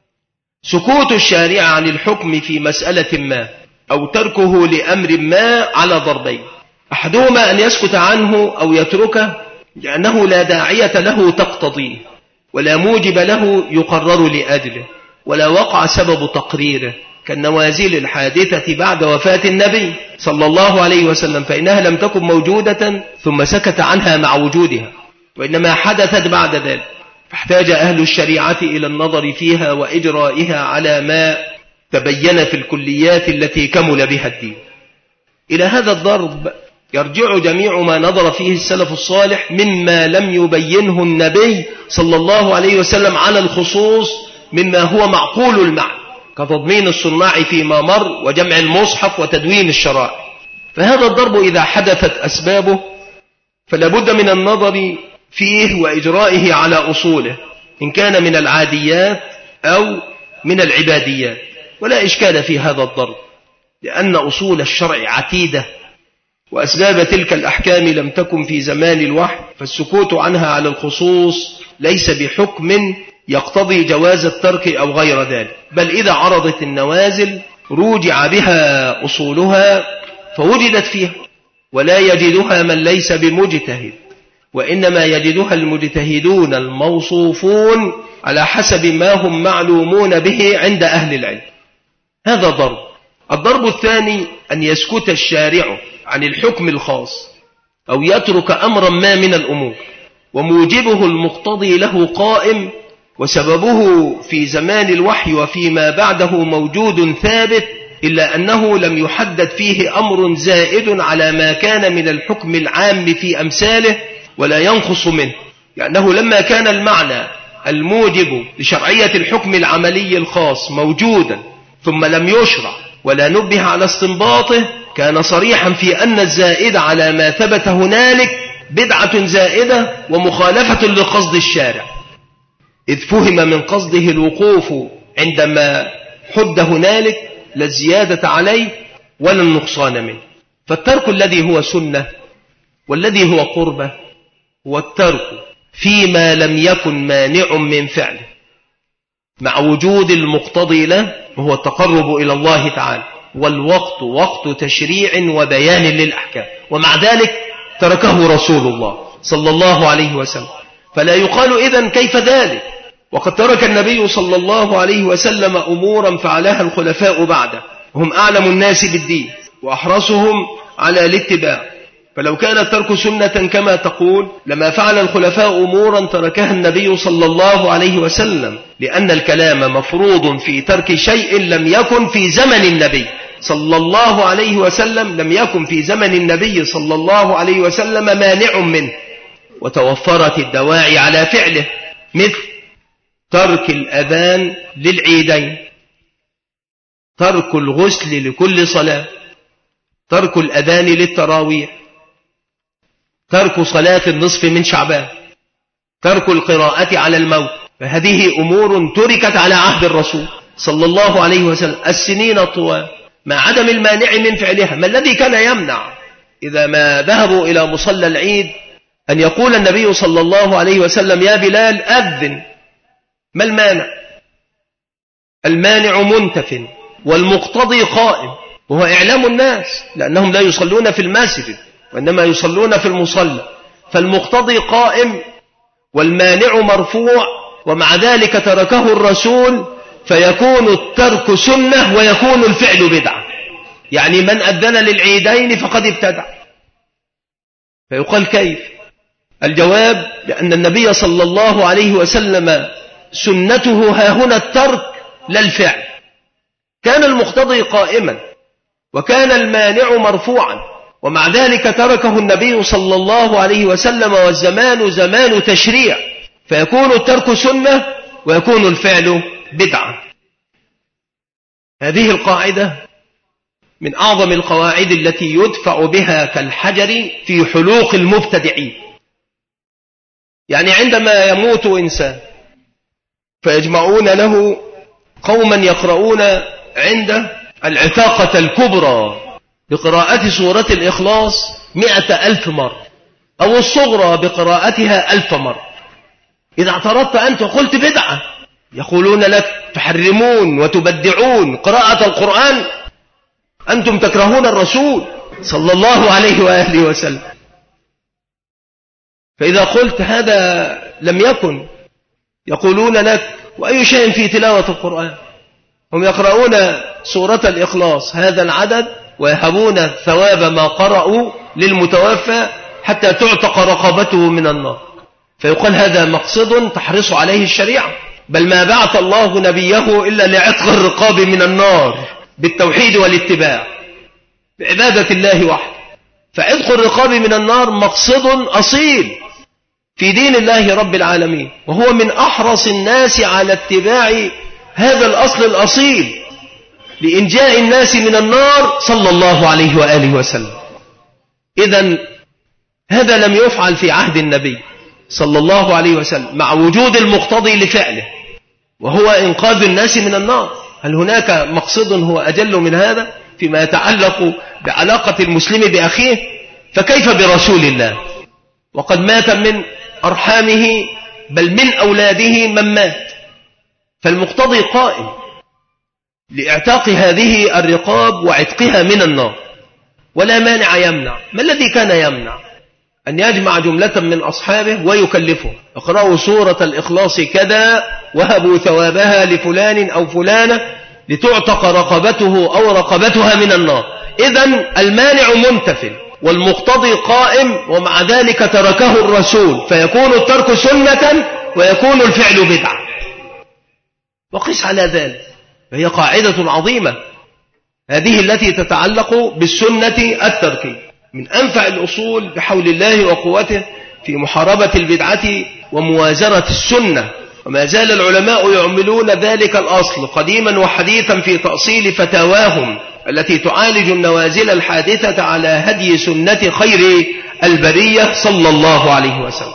سكوت الشارع عن الحكم في مسألة ما أو تركه لأمر ما على ضربين: أحدهما أن يسكت عنه أو يتركه لأنه لا داعية له تقتضيه، ولا موجب له يقرر لأجله، ولا وقع سبب تقريره، كالنوازل الحادثة بعد وفاة النبي صلى الله عليه وسلم، فإنها لم تكن موجودة ثم سكت عنها مع وجودها، وإنما حدثت بعد ذلك، فاحتاج أهل الشريعة إلى النظر فيها وإجرائها على ما تبين في الكليات التي كمل بها الدين. إلى هذا الضرب يرجع جميع ما نظر فيه السلف الصالح مما لم يبينه النبي صلى الله عليه وسلم على الخصوص مما هو معقول المعنى، كتضمين الصناع فيما مر وجمع المصحف وتدوين الشرائع. فهذا الضرب إذا حدثت أسبابه فلا بد من النظر فيه وإجرائه على أصوله، إن كان من العاديات أو من العباديات، ولا إشكال في هذا الضرب، لأن أصول الشرع عتيدة، وأسباب تلك الأحكام لم تكن في زمان الوحي، فالسكوت عنها على الخصوص ليس بحكم يقتضي جواز الترك أو غير ذلك، بل إذا عرضت النوازل روجع بها أصولها فوجدت فيها، ولا يجدها من ليس بمجتهد، وإنما يجدها المجتهدون الموصوفون على حسب ما هم معلومون به عند أهل العلم. هذا ضرب. الضرب الثاني أن يسكت الشارع عن الحكم الخاص أو يترك أمرا ما من الأمور وموجبه المقتضي له قائم، وسببه في زمان الوحي وفيما بعده موجود ثابت، إلا أنه لم يحدد فيه أمر زائد على ما كان من الحكم العام في أمثاله ولا ينقص منه، لأنه لما كان المعنى الموجب لشرعية الحكم العملي الخاص موجودا ثم لم يشرع ولا نبه على استنباطه، كان صريحا في أن الزائد على ما ثبت هنالك بدعة زائدة ومخالفة لقصد الشارع، إذ فهم من قصده الوقوف عندما حد هنالك لا الزيادة عليه ولا النقصان منه. فالترك الذي هو سنة والذي هو قربة هو الترك فيما لم يكن مانع من فعله مع وجود المقتضي له، وهو التقرب إلى الله تعالى، والوقت وقت تشريع وبيان للأحكام، ومع ذلك تركه رسول الله صلى الله عليه وسلم. فلا يقال إذن كيف ذلك، وقد ترك النبي صلى الله عليه وسلم أمورا فعلها الخلفاء بعده، هم أعلم الناس بالدين وأحرصهم على الاتباع. فلو كان الترك سنة كما تقول لما فعل الخلفاء أمورا تركها النبي صلى الله عليه وسلم، لأن الكلام مفروض في ترك شيء لم يكن في زمن النبي صلى الله عليه وسلم، لم يكن في زمن النبي صلى الله عليه وسلم مانع منه، وتوفرت الدواعي على فعله، مثل ترك الأذان للعيدين، ترك الغسل لكل صلاة، ترك الأذان للتراويح، ترك صلاة النصف من شعبان، ترك القراءة على الموت. فهذه أمور تركت على عهد الرسول صلى الله عليه وسلم السنين الطوال مع عدم المانع من فعلها. ما الذي كان يمنع إذا ما ذهبوا إلى مصلى العيد أن يقول النبي صلى الله عليه وسلم يا بلال أذن؟ ما المانع؟ المانع منتف والمقتضي قائم، وهو إعلام الناس، لأنهم لا يصلون في المسجد وإنما يصلون في المصلى، فالمقتضي قائم والمانع مرفوع، ومع ذلك تركه الرسول، فيكون الترك سنة ويكون الفعل بدعة. يعني من أذن للعيدين فقد ابتدع. فيقال كيف؟ الجواب لأن النبي صلى الله عليه وسلم سنته هاهنا الترك لا الفعل. كان المقتضي قائما وكان المانع مرفوعا، ومع ذلك تركه النبي صلى الله عليه وسلم، والزمان زمان تشريع، فيكون الترك سنة ويكون الفعل بدعة. هذه القاعدة من أعظم القواعد التي يدفع بها كالحجر في حلوق المبتدعين. يعني عندما يموت إنسان فيجمعون له قوما يقرؤون عنده العتاقة الكبرى بقراءة سورة الإخلاص 100,000 مرة، أو الصغرى بقراءتها 1000 مرة. إذا اعترضت أنت وقلت بدعة، يقولون لك تحرمون وتبدعون قراءة القرآن، أنتم تكرهون الرسول صلى الله عليه وآله وسلم. فإذا قلت هذا لم يكن، يقولون لك وأي شيء في تلاوة القرآن؟ هم يقرؤون سورة الإخلاص هذا العدد ويهبون ثواب ما قرأوا للمتوفى حتى تعتق رقبته من النار. فيقال هذا مقصد تحرص عليه الشريعة، بل ما بعث الله نبيه إلا لعتق الرقاب من النار بالتوحيد والاتباع بعبادة الله وحده. فعتق الرقاب من النار مقصد أصيل في دين الله رب العالمين، وهو من أحرص الناس على اتباع هذا الأصل الأصيل لإنجاء الناس من النار صلى الله عليه وآله وسلم. إذن هذا لم يفعل في عهد النبي صلى الله عليه وسلم مع وجود المقتضي لفعله، وهو إنقاذ الناس من النار. هل هناك مقصد هو أجل من هذا فيما يتعلق بعلاقة المسلم بأخيه؟ فكيف برسول الله وقد مات من أرحامه بل من أولاده من مات؟ فالمقتضي قائم لإعتاق هذه الرقاب وعتقها من النار، ولا مانع يمنع. ما الذي كان يمنع؟ أن يجمع جملة من أصحابه ويكلفه اقرأوا سورة الإخلاص كذا وهبوا ثوابها لفلان أو فلانة لتعتق رقبته أو رقبتها من النار. إذن المانع منتفل والمقتضي قائم، ومع ذلك تركه الرسول، فيكون الترك سنة ويكون الفعل بدعة. وقس على ذلك، فهي قاعدة عظيمة هذه التي تتعلق بالسنة التركية، من أنفع الأصول بحول الله وقوته في محاربة البدعة وموازرة السنة. وما زال العلماء يعملون ذلك الأصل قديما وحديثا في تأصيل فتاواهم التي تعالج النوازل الحادثة على هدي سنة خير البرية صلى الله عليه وسلم.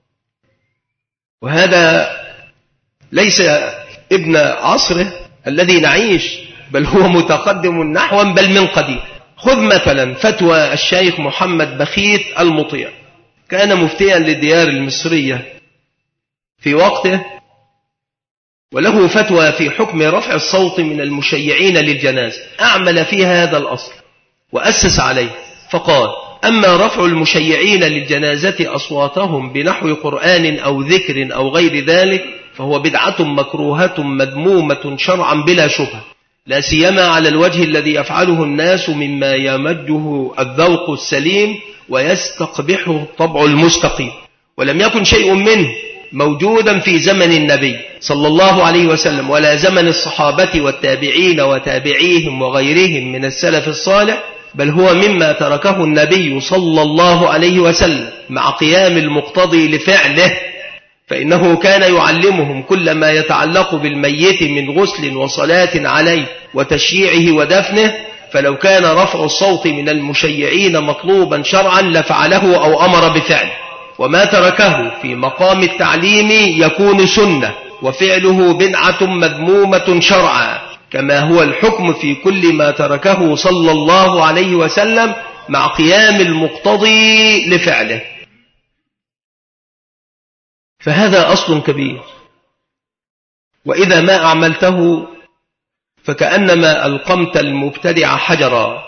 وهذا ليس ابن عصره الذي نعيش، بل هو متقدم نحوا بل من قديم. خذ مثلا فتوى الشيخ محمد بخيت المطيع، كان مفتيا للديار المصرية في وقته، وله فتوى في حكم رفع الصوت من المشيعين للجنازة، أعمل في هذا الأصل وأسس عليه، فقال: أما رفع المشيعين للجنازة أصواتهم بنحو قرآن أو ذكر أو غير ذلك فهو بدعة مكروهة مذمومة شرعا بلا شبهة، لا سيما على الوجه الذي يفعله الناس مما يمجه الذوق السليم ويستقبحه الطبع المستقيم. ولم يكن شيء منه موجودا في زمن النبي صلى الله عليه وسلم ولا زمن الصحابة والتابعين وتابعيهم وغيرهم من السلف الصالح، بل هو مما تركه النبي صلى الله عليه وسلم مع قيام المقتضي لفعله، فإنه كان يعلمهم كل ما يتعلق بالميت من غسل وصلاة عليه وتشييعه ودفنه، فلو كان رفع الصوت من المشيعين مطلوبا شرعا لفعله أو أمر بفعله، وما تركه في مقام التعليم يكون سنة وفعله بدعة مذمومة شرعا، كما هو الحكم في كل ما تركه صلى الله عليه وسلم مع قيام المقتضي لفعله. فهذا أصل كبير، وإذا ما أعملته فكأنما ألقمت المبتدع حجرا.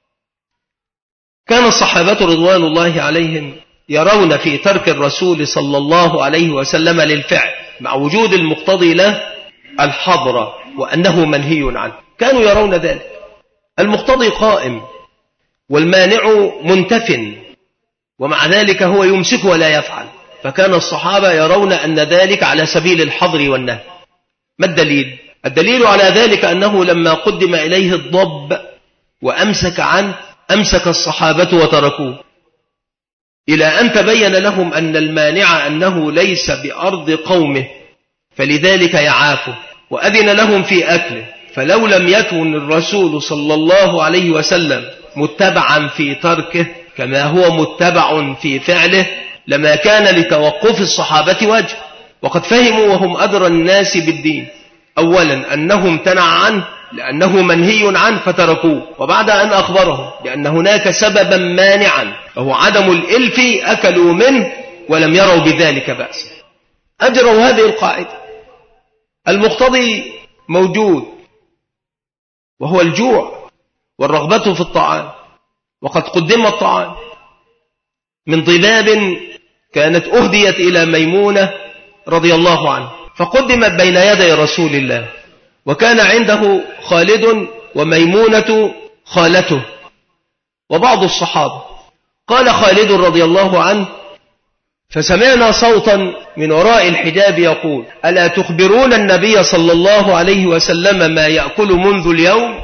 كان الصحابة رضوان الله عليهم يرون في ترك الرسول صلى الله عليه وسلم للفعل مع وجود المقتضي له الحظر وأنه منهي عنه، كانوا يرون ذلك. المقتضي قائم والمانع منتف، ومع ذلك هو يمسك ولا يفعل، فكان الصحابة يرون أن ذلك على سبيل الحظر والنهي. ما الدليل؟ الدليل على ذلك أنه لما قدم إليه الضب وأمسك عنه أمسك الصحابة وتركوه، إلى أن تبين لهم أن المانع أنه ليس بأرض قومه، فلذلك يعافه وأذن لهم في أكله. فلو لم يكن الرسول صلى الله عليه وسلم متبعا في تركه كما هو متبع في فعله لما كان لتوقف الصحابة وجه. وقد فهموا وهم أدرى الناس بالدين أولا أنه امتنع عنه لأنه منهي عنه فتركوه، وبعد أن أخبرهم بأن هناك سببا مانعا وهو عدم الإلف أكلوا منه ولم يروا بذلك بأسا. أجروا هذه القاعدة. المقتضي موجود وهو الجوع والرغبة في الطعام، وقد قدم الطعام من ضباب كانت أهديت إلى ميمونة رضي الله عنه، فقدمت بين يدي رسول الله، وكان عنده خالد وميمونة خالته وبعض الصحابة. قال خالد رضي الله عنه: فسمعنا صوتا من وراء الحجاب يقول: ألا تخبرون النبي صلى الله عليه وسلم ما يأكل منذ اليوم؟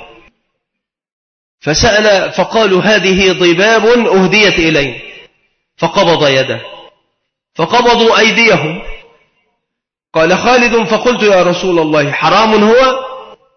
فسأل فقالوا: هذه ضباب أهديت إليه. فقبض يده، فقبضوا أيديهم. قال خالد: فقلت يا رسول الله حرام هو؟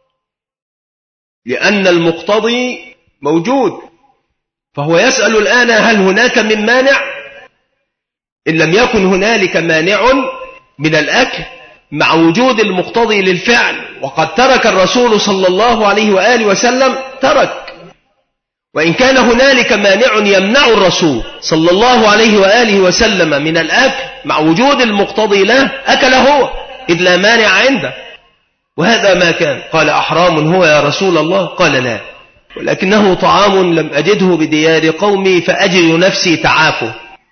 لأن المقتضي موجود، فهو يسأل الآن هل هناك من مانع؟ إن لم يكن هنالك مانع من الأكل مع وجود المقتضي للفعل، وقد ترك الرسول صلى الله عليه وآله وسلم ترك. وإن كان هنالك مانع يمنع الرسول صلى الله عليه وآله وسلم من الأكل مع وجود المقتضي له أكل هو، إذ لا مانع عنده. وهذا ما كان. قال: أحرام هو يا رسول الله؟ قال: لا، ولكنه طعام لم أجده بديار قومي فأجد نفسي تعافه.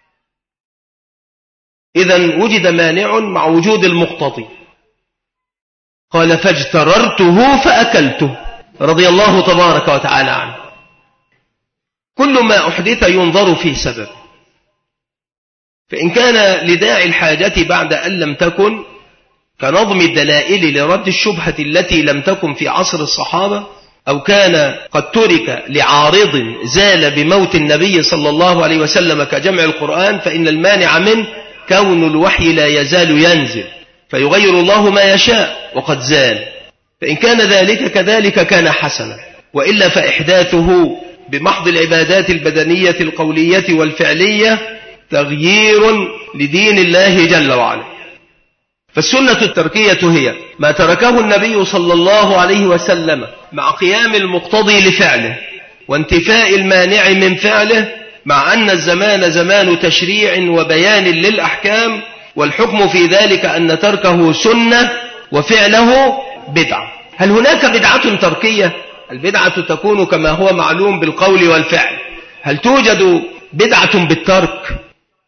إذن وجد مانع مع وجود المقتضي. قال: فاجتررته فأكلته، رضي الله تبارك وتعالى عنه. كل ما أحدث ينظر في سبب، فإن كان لداعي الحاجة بعد أن لم تكن كنظم الدلائل لرد الشبهة التي لم تكن في عصر الصحابة، أو كان قد ترك لعارض زال بموت النبي صلى الله عليه وسلم كجمع القرآن، فإن المانع منه كون الوحي لا يزال ينزل فيغير الله ما يشاء وقد زال. فإن كان ذلك كذلك كان حسنا، وإلا فإحداثه بمحض العبادات البدنية القولية والفعلية تغيير لدين الله جل وعلا. فالسنة التركية هي ما تركه النبي صلى الله عليه وسلم مع قيام المقتضي لفعله وانتفاء المانع من فعله، مع أن الزمان زمان تشريع وبيان للأحكام، والحكم في ذلك أن تركه سنة وفعله بدعة. هل هناك بدعة تركية؟ البدعة تكون كما هو معلوم بالقول والفعل. هل توجد بدعة بالترك؟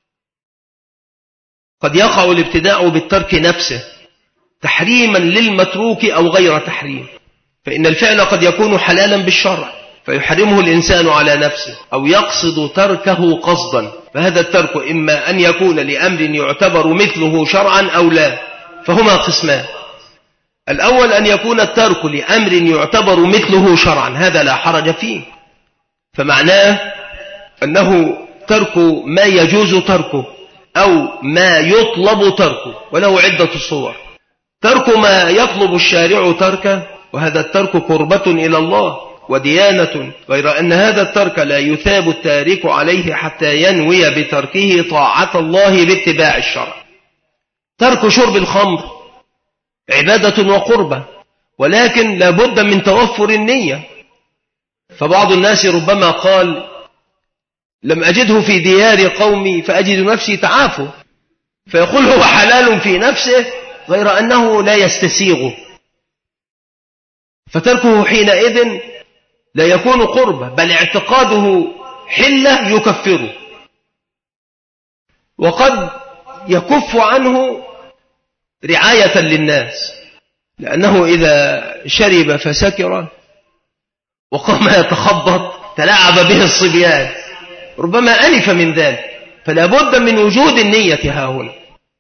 قد يقع الابتداء بالترك نفسه تحريما للمتروك أو غير تحريم، فإن الفعل قد يكون حلالا بالشرع فيحرمه الإنسان على نفسه، أو يقصد تركه قصدا، فهذا الترك إما أن يكون لأمر يعتبر مثله شرعا أو لا، فهما قسمان. الأول أن يكون الترك لأمر يعتبر مثله شرعا، هذا لا حرج فيه، فمعناه أنه ترك ما يجوز تركه أو ما يطلب تركه، وله عدة صور. ترك ما يطلب الشارع تركه، وهذا الترك قربة إلى الله وديانة، غير أن هذا الترك لا يثاب التارك عليه حتى ينوي بتركه طاعة الله باتباع الشرع. ترك شرب الخمر عبادة وقربة، ولكن لا بد من توفر النية. فبعض الناس ربما قال لم أجده في ديار قومي فأجد نفسي تعافه، فيقول هو حلال في نفسه غير أنه لا يستسيغه، فتركه حينئذ لا يكون قربة، بل اعتقاده حلة يكفره. وقد يكف عنه رعاية للناس، لأنه إذا شرب فسكر وقام يتخبط تلاعب به الصبيان ربما ألف من ذلك، فلا بد من وجود النية ها هنا.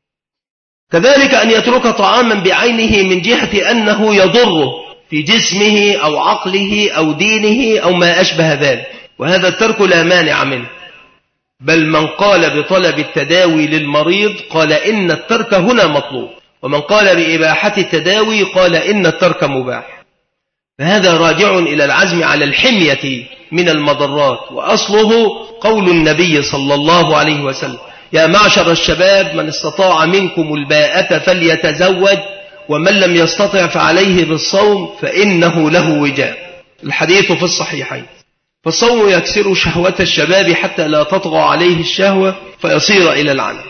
كذلك أن يترك طعاما بعينه من جهة أنه يضره في جسمه أو عقله أو دينه أو ما أشبه ذلك، وهذا الترك لا مانع منه، بل من قال بطلب التداوي للمريض قال إن الترك هنا مطلوب، ومن قال بإباحة التداوي قال إن الترك مباح، فهذا راجع إلى العزم على الحمية من المضرات. وأصله قول النبي صلى الله عليه وسلم: يا معشر الشباب من استطاع منكم الباءة فليتزوج، ومن لم يستطع فعليه بالصوم فإنه له وجاء. الحديث في الصحيحين. فالصوم يكسر شهوة الشباب حتى لا تطغى عليه الشهوة فيصير إلى العنت.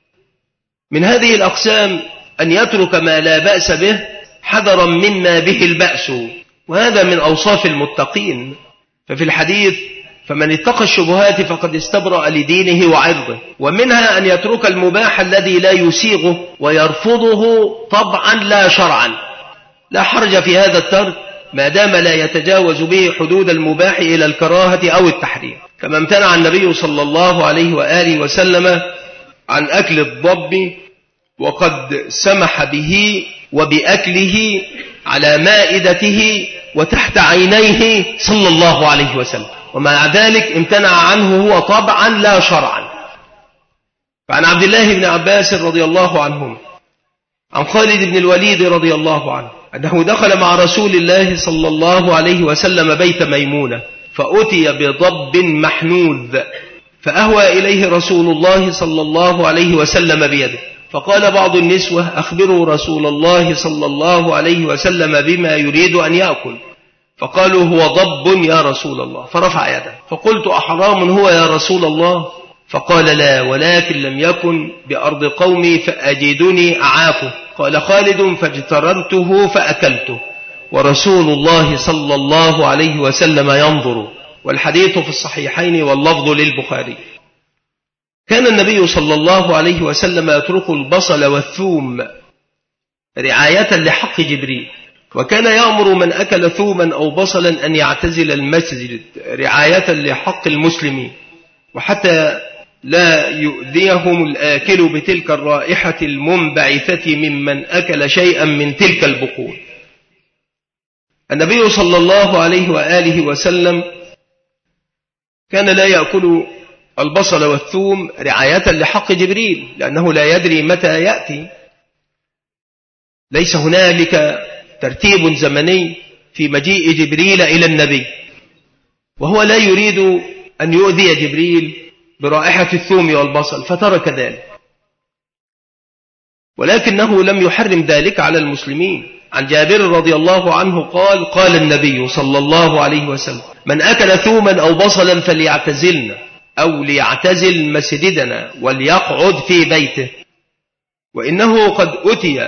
من هذه الأقسام أن يترك ما لا بأس به حذرا مما به البأس، وهذا من أوصاف المتقين. ففي الحديث: فمن اتقى الشبهات فقد استبرأ لدينه وعرضه. ومنها أن يترك المباح الذي لا يسيغه ويرفضه طبعا لا شرعا، لا حرج في هذا الترك ما دام لا يتجاوز به حدود المباح إلى الكراهة أو التحريم، كما امتنع النبي صلى الله عليه وآله وسلم عن أكل الضب، وقد سمح به وبأكله على مائدته وتحت عينيه صلى الله عليه وسلم، ومع ذلك امتنع عنه هو طبعا لا شرعا. فعن عبد الله بن عباس رضي الله عنهم عن خالد بن الوليد رضي الله عنه أنه دخل مع رسول الله صلى الله عليه وسلم بيت ميمونة، فأتي بضب محنوذ، فأهوى إليه رسول الله صلى الله عليه وسلم بيده، فقال بعض النسوة: أخبروا رسول الله صلى الله عليه وسلم بما يريد أن يأكل. فقالوا: هو ضب يا رسول الله. فرفع يده، فقلت: أحرام هو يا رسول الله؟ فقال: لا، ولكن لم يكن بأرض قومي فأجدني أعافه. قال خالد: فاجتررته فأكلته، ورسول الله صلى الله عليه وسلم ينظر. والحديث في الصحيحين واللفظ للبخاري. كان النبي صلى الله عليه وسلم يترك البصل والثوم رعاية لحق جبريل، وكان يأمر من أكل ثوما أو بصلا أن يعتزل المسجد رعاية لحق المسلمين، وحتى لا يؤذيهم الآكل بتلك الرائحة المنبعثة ممن أكل شيئا من تلك البقول. النبي صلى الله عليه وآله وسلم كان لا يأكل البصل والثوم رعاية لحق جبريل، لأنه لا يدري متى يأتي، ليس هنالك ترتيب زمني في مجيء جبريل إلى النبي، وهو لا يريد أن يؤذي جبريل برائحة الثوم والبصل فترك ذلك، ولكنه لم يحرم ذلك على المسلمين. عن جابر رضي الله عنه قال: قال النبي صلى الله عليه وسلم: من أكل ثوما أو بصلا فليعتزلنا أو ليعتزل مسجدنا وليقعد في بيته، وإنه قد أتي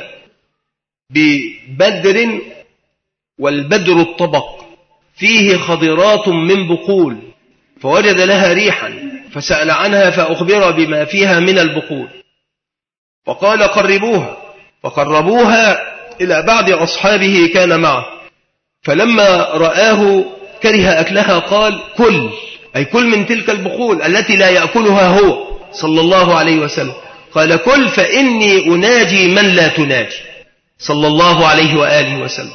ببدر، والبدر الطبق فيه خضرات من بقول، فوجد لها ريحا فسأل عنها فأخبر بما فيها من البقول، وقال: قربوها. فقربوها إلى بعض أصحابه كان معه، فلما رآه كره أكلها قال كل، أي كل من تلك البخول التي لا يأكلها هو صلى الله عليه وسلم. قال كل فإني أناجي من لا تناجي صلى الله عليه وآله وسلم.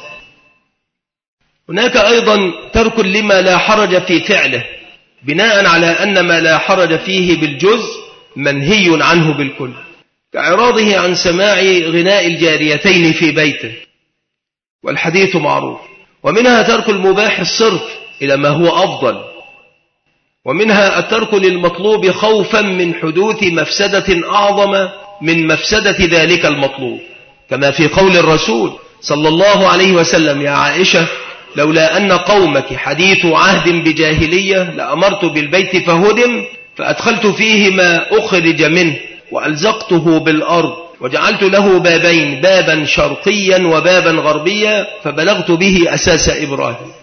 هناك أيضا ترك لما لا حرج في فعله بناء على أن ما لا حرج فيه بالجزء منهي عنه بالكل، كإعراضه عن سماع غناء الجاريتين في بيته، والحديث معروف. ومنها ترك المباح الصرف إلى ما هو أفضل، ومنها الترك للمطلوب خوفا من حدوث مفسدة أعظم من مفسدة ذلك المطلوب، كما في قول الرسول صلى الله عليه وسلم: يا عائشة لولا أن قومك حديث عهد بجاهلية لأمرت بالبيت فهدم فأدخلت فيه ما أخرج منه وألزقته بالأرض وجعلت له بابين، بابا شرقيا وبابا غربيا، فبلغت به أساس إبراهيم.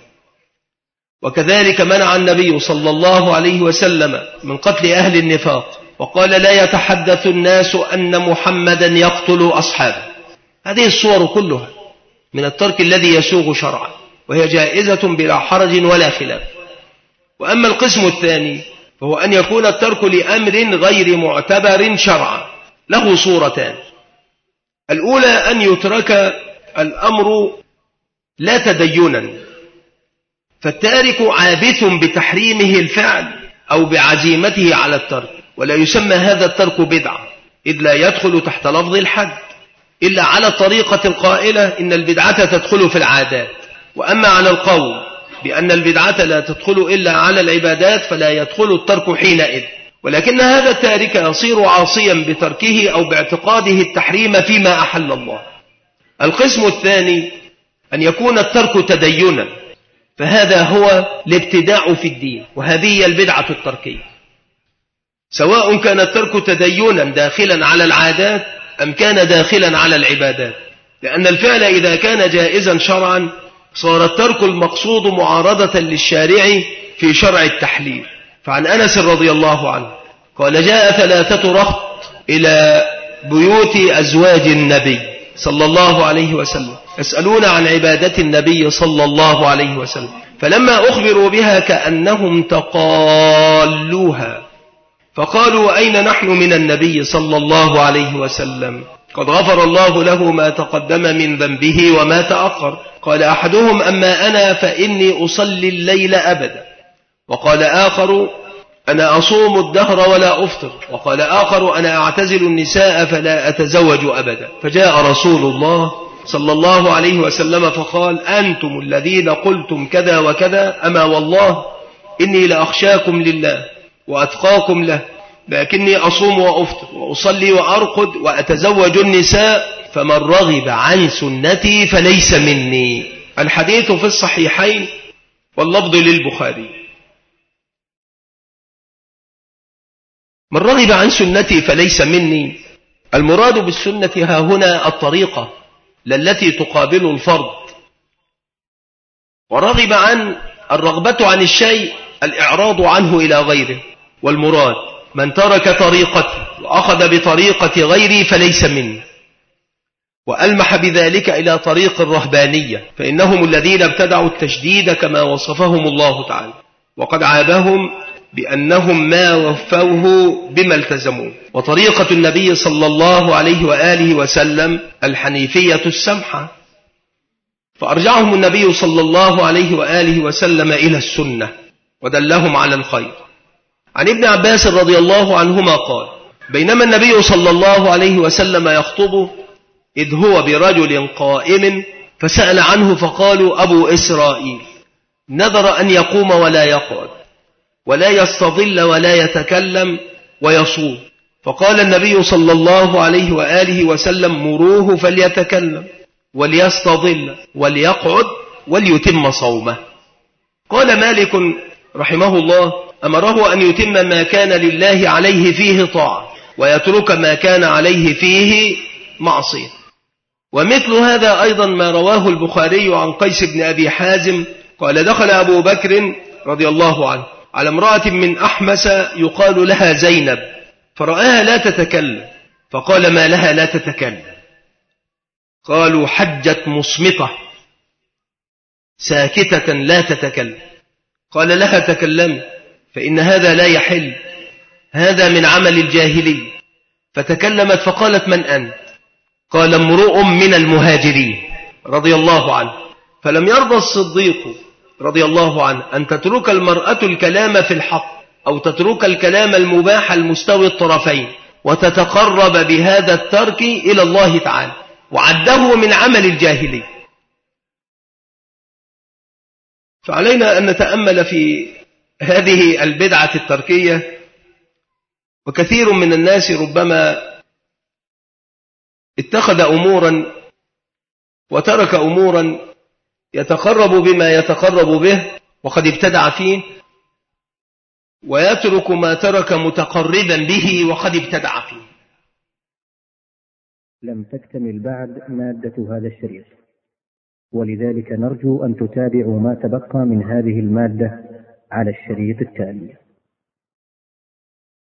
وكذلك منع النبي صلى الله عليه وسلم من قتل أهل النفاق، وقال: لا يتحدث الناس أن محمدا يقتل أصحابه. هذه الصور كلها من الترك الذي يسوغ شرعا، وهي جائزة بلا حرج ولا خلاف. وأما القسم الثاني فهو أن يكون الترك لأمر غير معتبر شرعا، له صورتان: الأولى أن يترك الأمر لا تدينا، فالتارك عابث بتحريمه الفعل أو بعزيمته على الترك، ولا يسمى هذا الترك بدعة، إذ لا يدخل تحت لفظ الحد إلا على الطريقة القائلة إن البدعة تدخل في العادات. وأما على القول بأن البدعة لا تدخل إلا على العبادات فلا يدخل الترك حينئذ، ولكن هذا التارك يصير عاصيا بتركه أو باعتقاده التحريم فيما أحل الله. القسم الثاني أن يكون الترك تدينا، فهذا هو الابتداع في الدين، وهذه هي البدعة التركية، سواء كان الترك تدينا داخلا على العادات أم كان داخلا على العبادات، لأن الفعل إذا كان جائزا شرعا صار الترك المقصود معارضة للشارع في شرع التحليل. فعن أنس رضي الله عنه قال: جاء 3 رهط إلى بيوت أزواج النبي صلى الله عليه وسلم يسألون عن عبادة النبي صلى الله عليه وسلم، فلما أخبروا بها كأنهم تقالوها، فقالوا: أين نحن من النبي صلى الله عليه وسلم؟ قد غفر الله له ما تقدم من ذنبه وما تأخر. قال أحدهم: أما أنا فإني أصلي الليل أبدا. وقال آخر: أنا أصوم الدهر ولا أفطر. وقال آخر: أنا أعتزل النساء فلا أتزوج أبدا. فجاء رسول الله صلى الله عليه وسلم فقال: أنتم الذين قلتم كذا وكذا، أما والله إني لأخشاكم لله وأتقاكم له، لكني أصوم وأفطر وأصلي وأرقد وأتزوج النساء، فمن رغب عن سنتي فليس مني. الحديث في الصحيحين واللفظ للبخاري. من رغب عن سنتي فليس مني، المراد بالسنة ها هنا الطريقة التي تقابل الفرض، ورغب عن الرغبة عن الشيء الإعراض عنه إلى غيره، والمراد من ترك طريقتي وأخذ بطريقة غيري فليس مني. وألمح بذلك إلى طريق الرهبانية، فإنهم الذين ابتدعوا التشديد كما وصفهم الله تعالى، وقد عابهم بأنهم ما وفوه بما التزموه. وطريقة النبي صلى الله عليه وآله وسلم الحنيفية السمحة، فأرجعهم النبي صلى الله عليه وآله وسلم إلى السنة ودلهم على الخير. عن ابن عباس رضي الله عنهما قال: بينما النبي صلى الله عليه وسلم يخطب إذ هو برجل قائم فسأل عنه، فقالوا: أبو إسرائيل نذر أن يقوم ولا يقعد ولا يستظل ولا يتكلم ويصوم. فقال النبي صلى الله عليه وآله وسلم: مروه فليتكلم وليستظل وليقعد وليتم صومه. قال مالك رحمه الله: أمره أن يتم ما كان لله عليه فيه طاعة ويترك ما كان عليه فيه معصية. ومثل هذا أيضا ما رواه البخاري عن قيس بن أبي حازم قال: دخل أبو بكر رضي الله عنه على امرأة من أحمس يقال لها زينب، فرآها لا تتكلم، فقال: ما لها لا تتكلم؟ قالوا: حجت مصمتة. ساكتة لا تتكلم. قال لها تكلمي، فإن هذا لا يحل، هذا من عمل الجاهلي. فتكلمت فقالت من أنت؟ قال امرؤ من المهاجرين رضي الله عنه. فلم يرضى الصديق رضي الله عنه أن تترك المرأة الكلام في الحق أو تترك الكلام المباح المستوي الطرفين وتتقرب بهذا الترك إلى الله تعالى، وعده من عمل الجاهلي. فعلينا أن نتأمل في هذه البدعة التركية. وكثير من الناس ربما اتخذ أمورا وترك أمورا يتقرب بما يتقرب به وقد ابتدع فيه، ويترك ما ترك متقربا به وقد ابتدع فيه. لم تكتمل بعد مادة هذا الشريط، ولذلك نرجو أن تتابعوا ما تبقى من هذه المادة على الشريط التالي.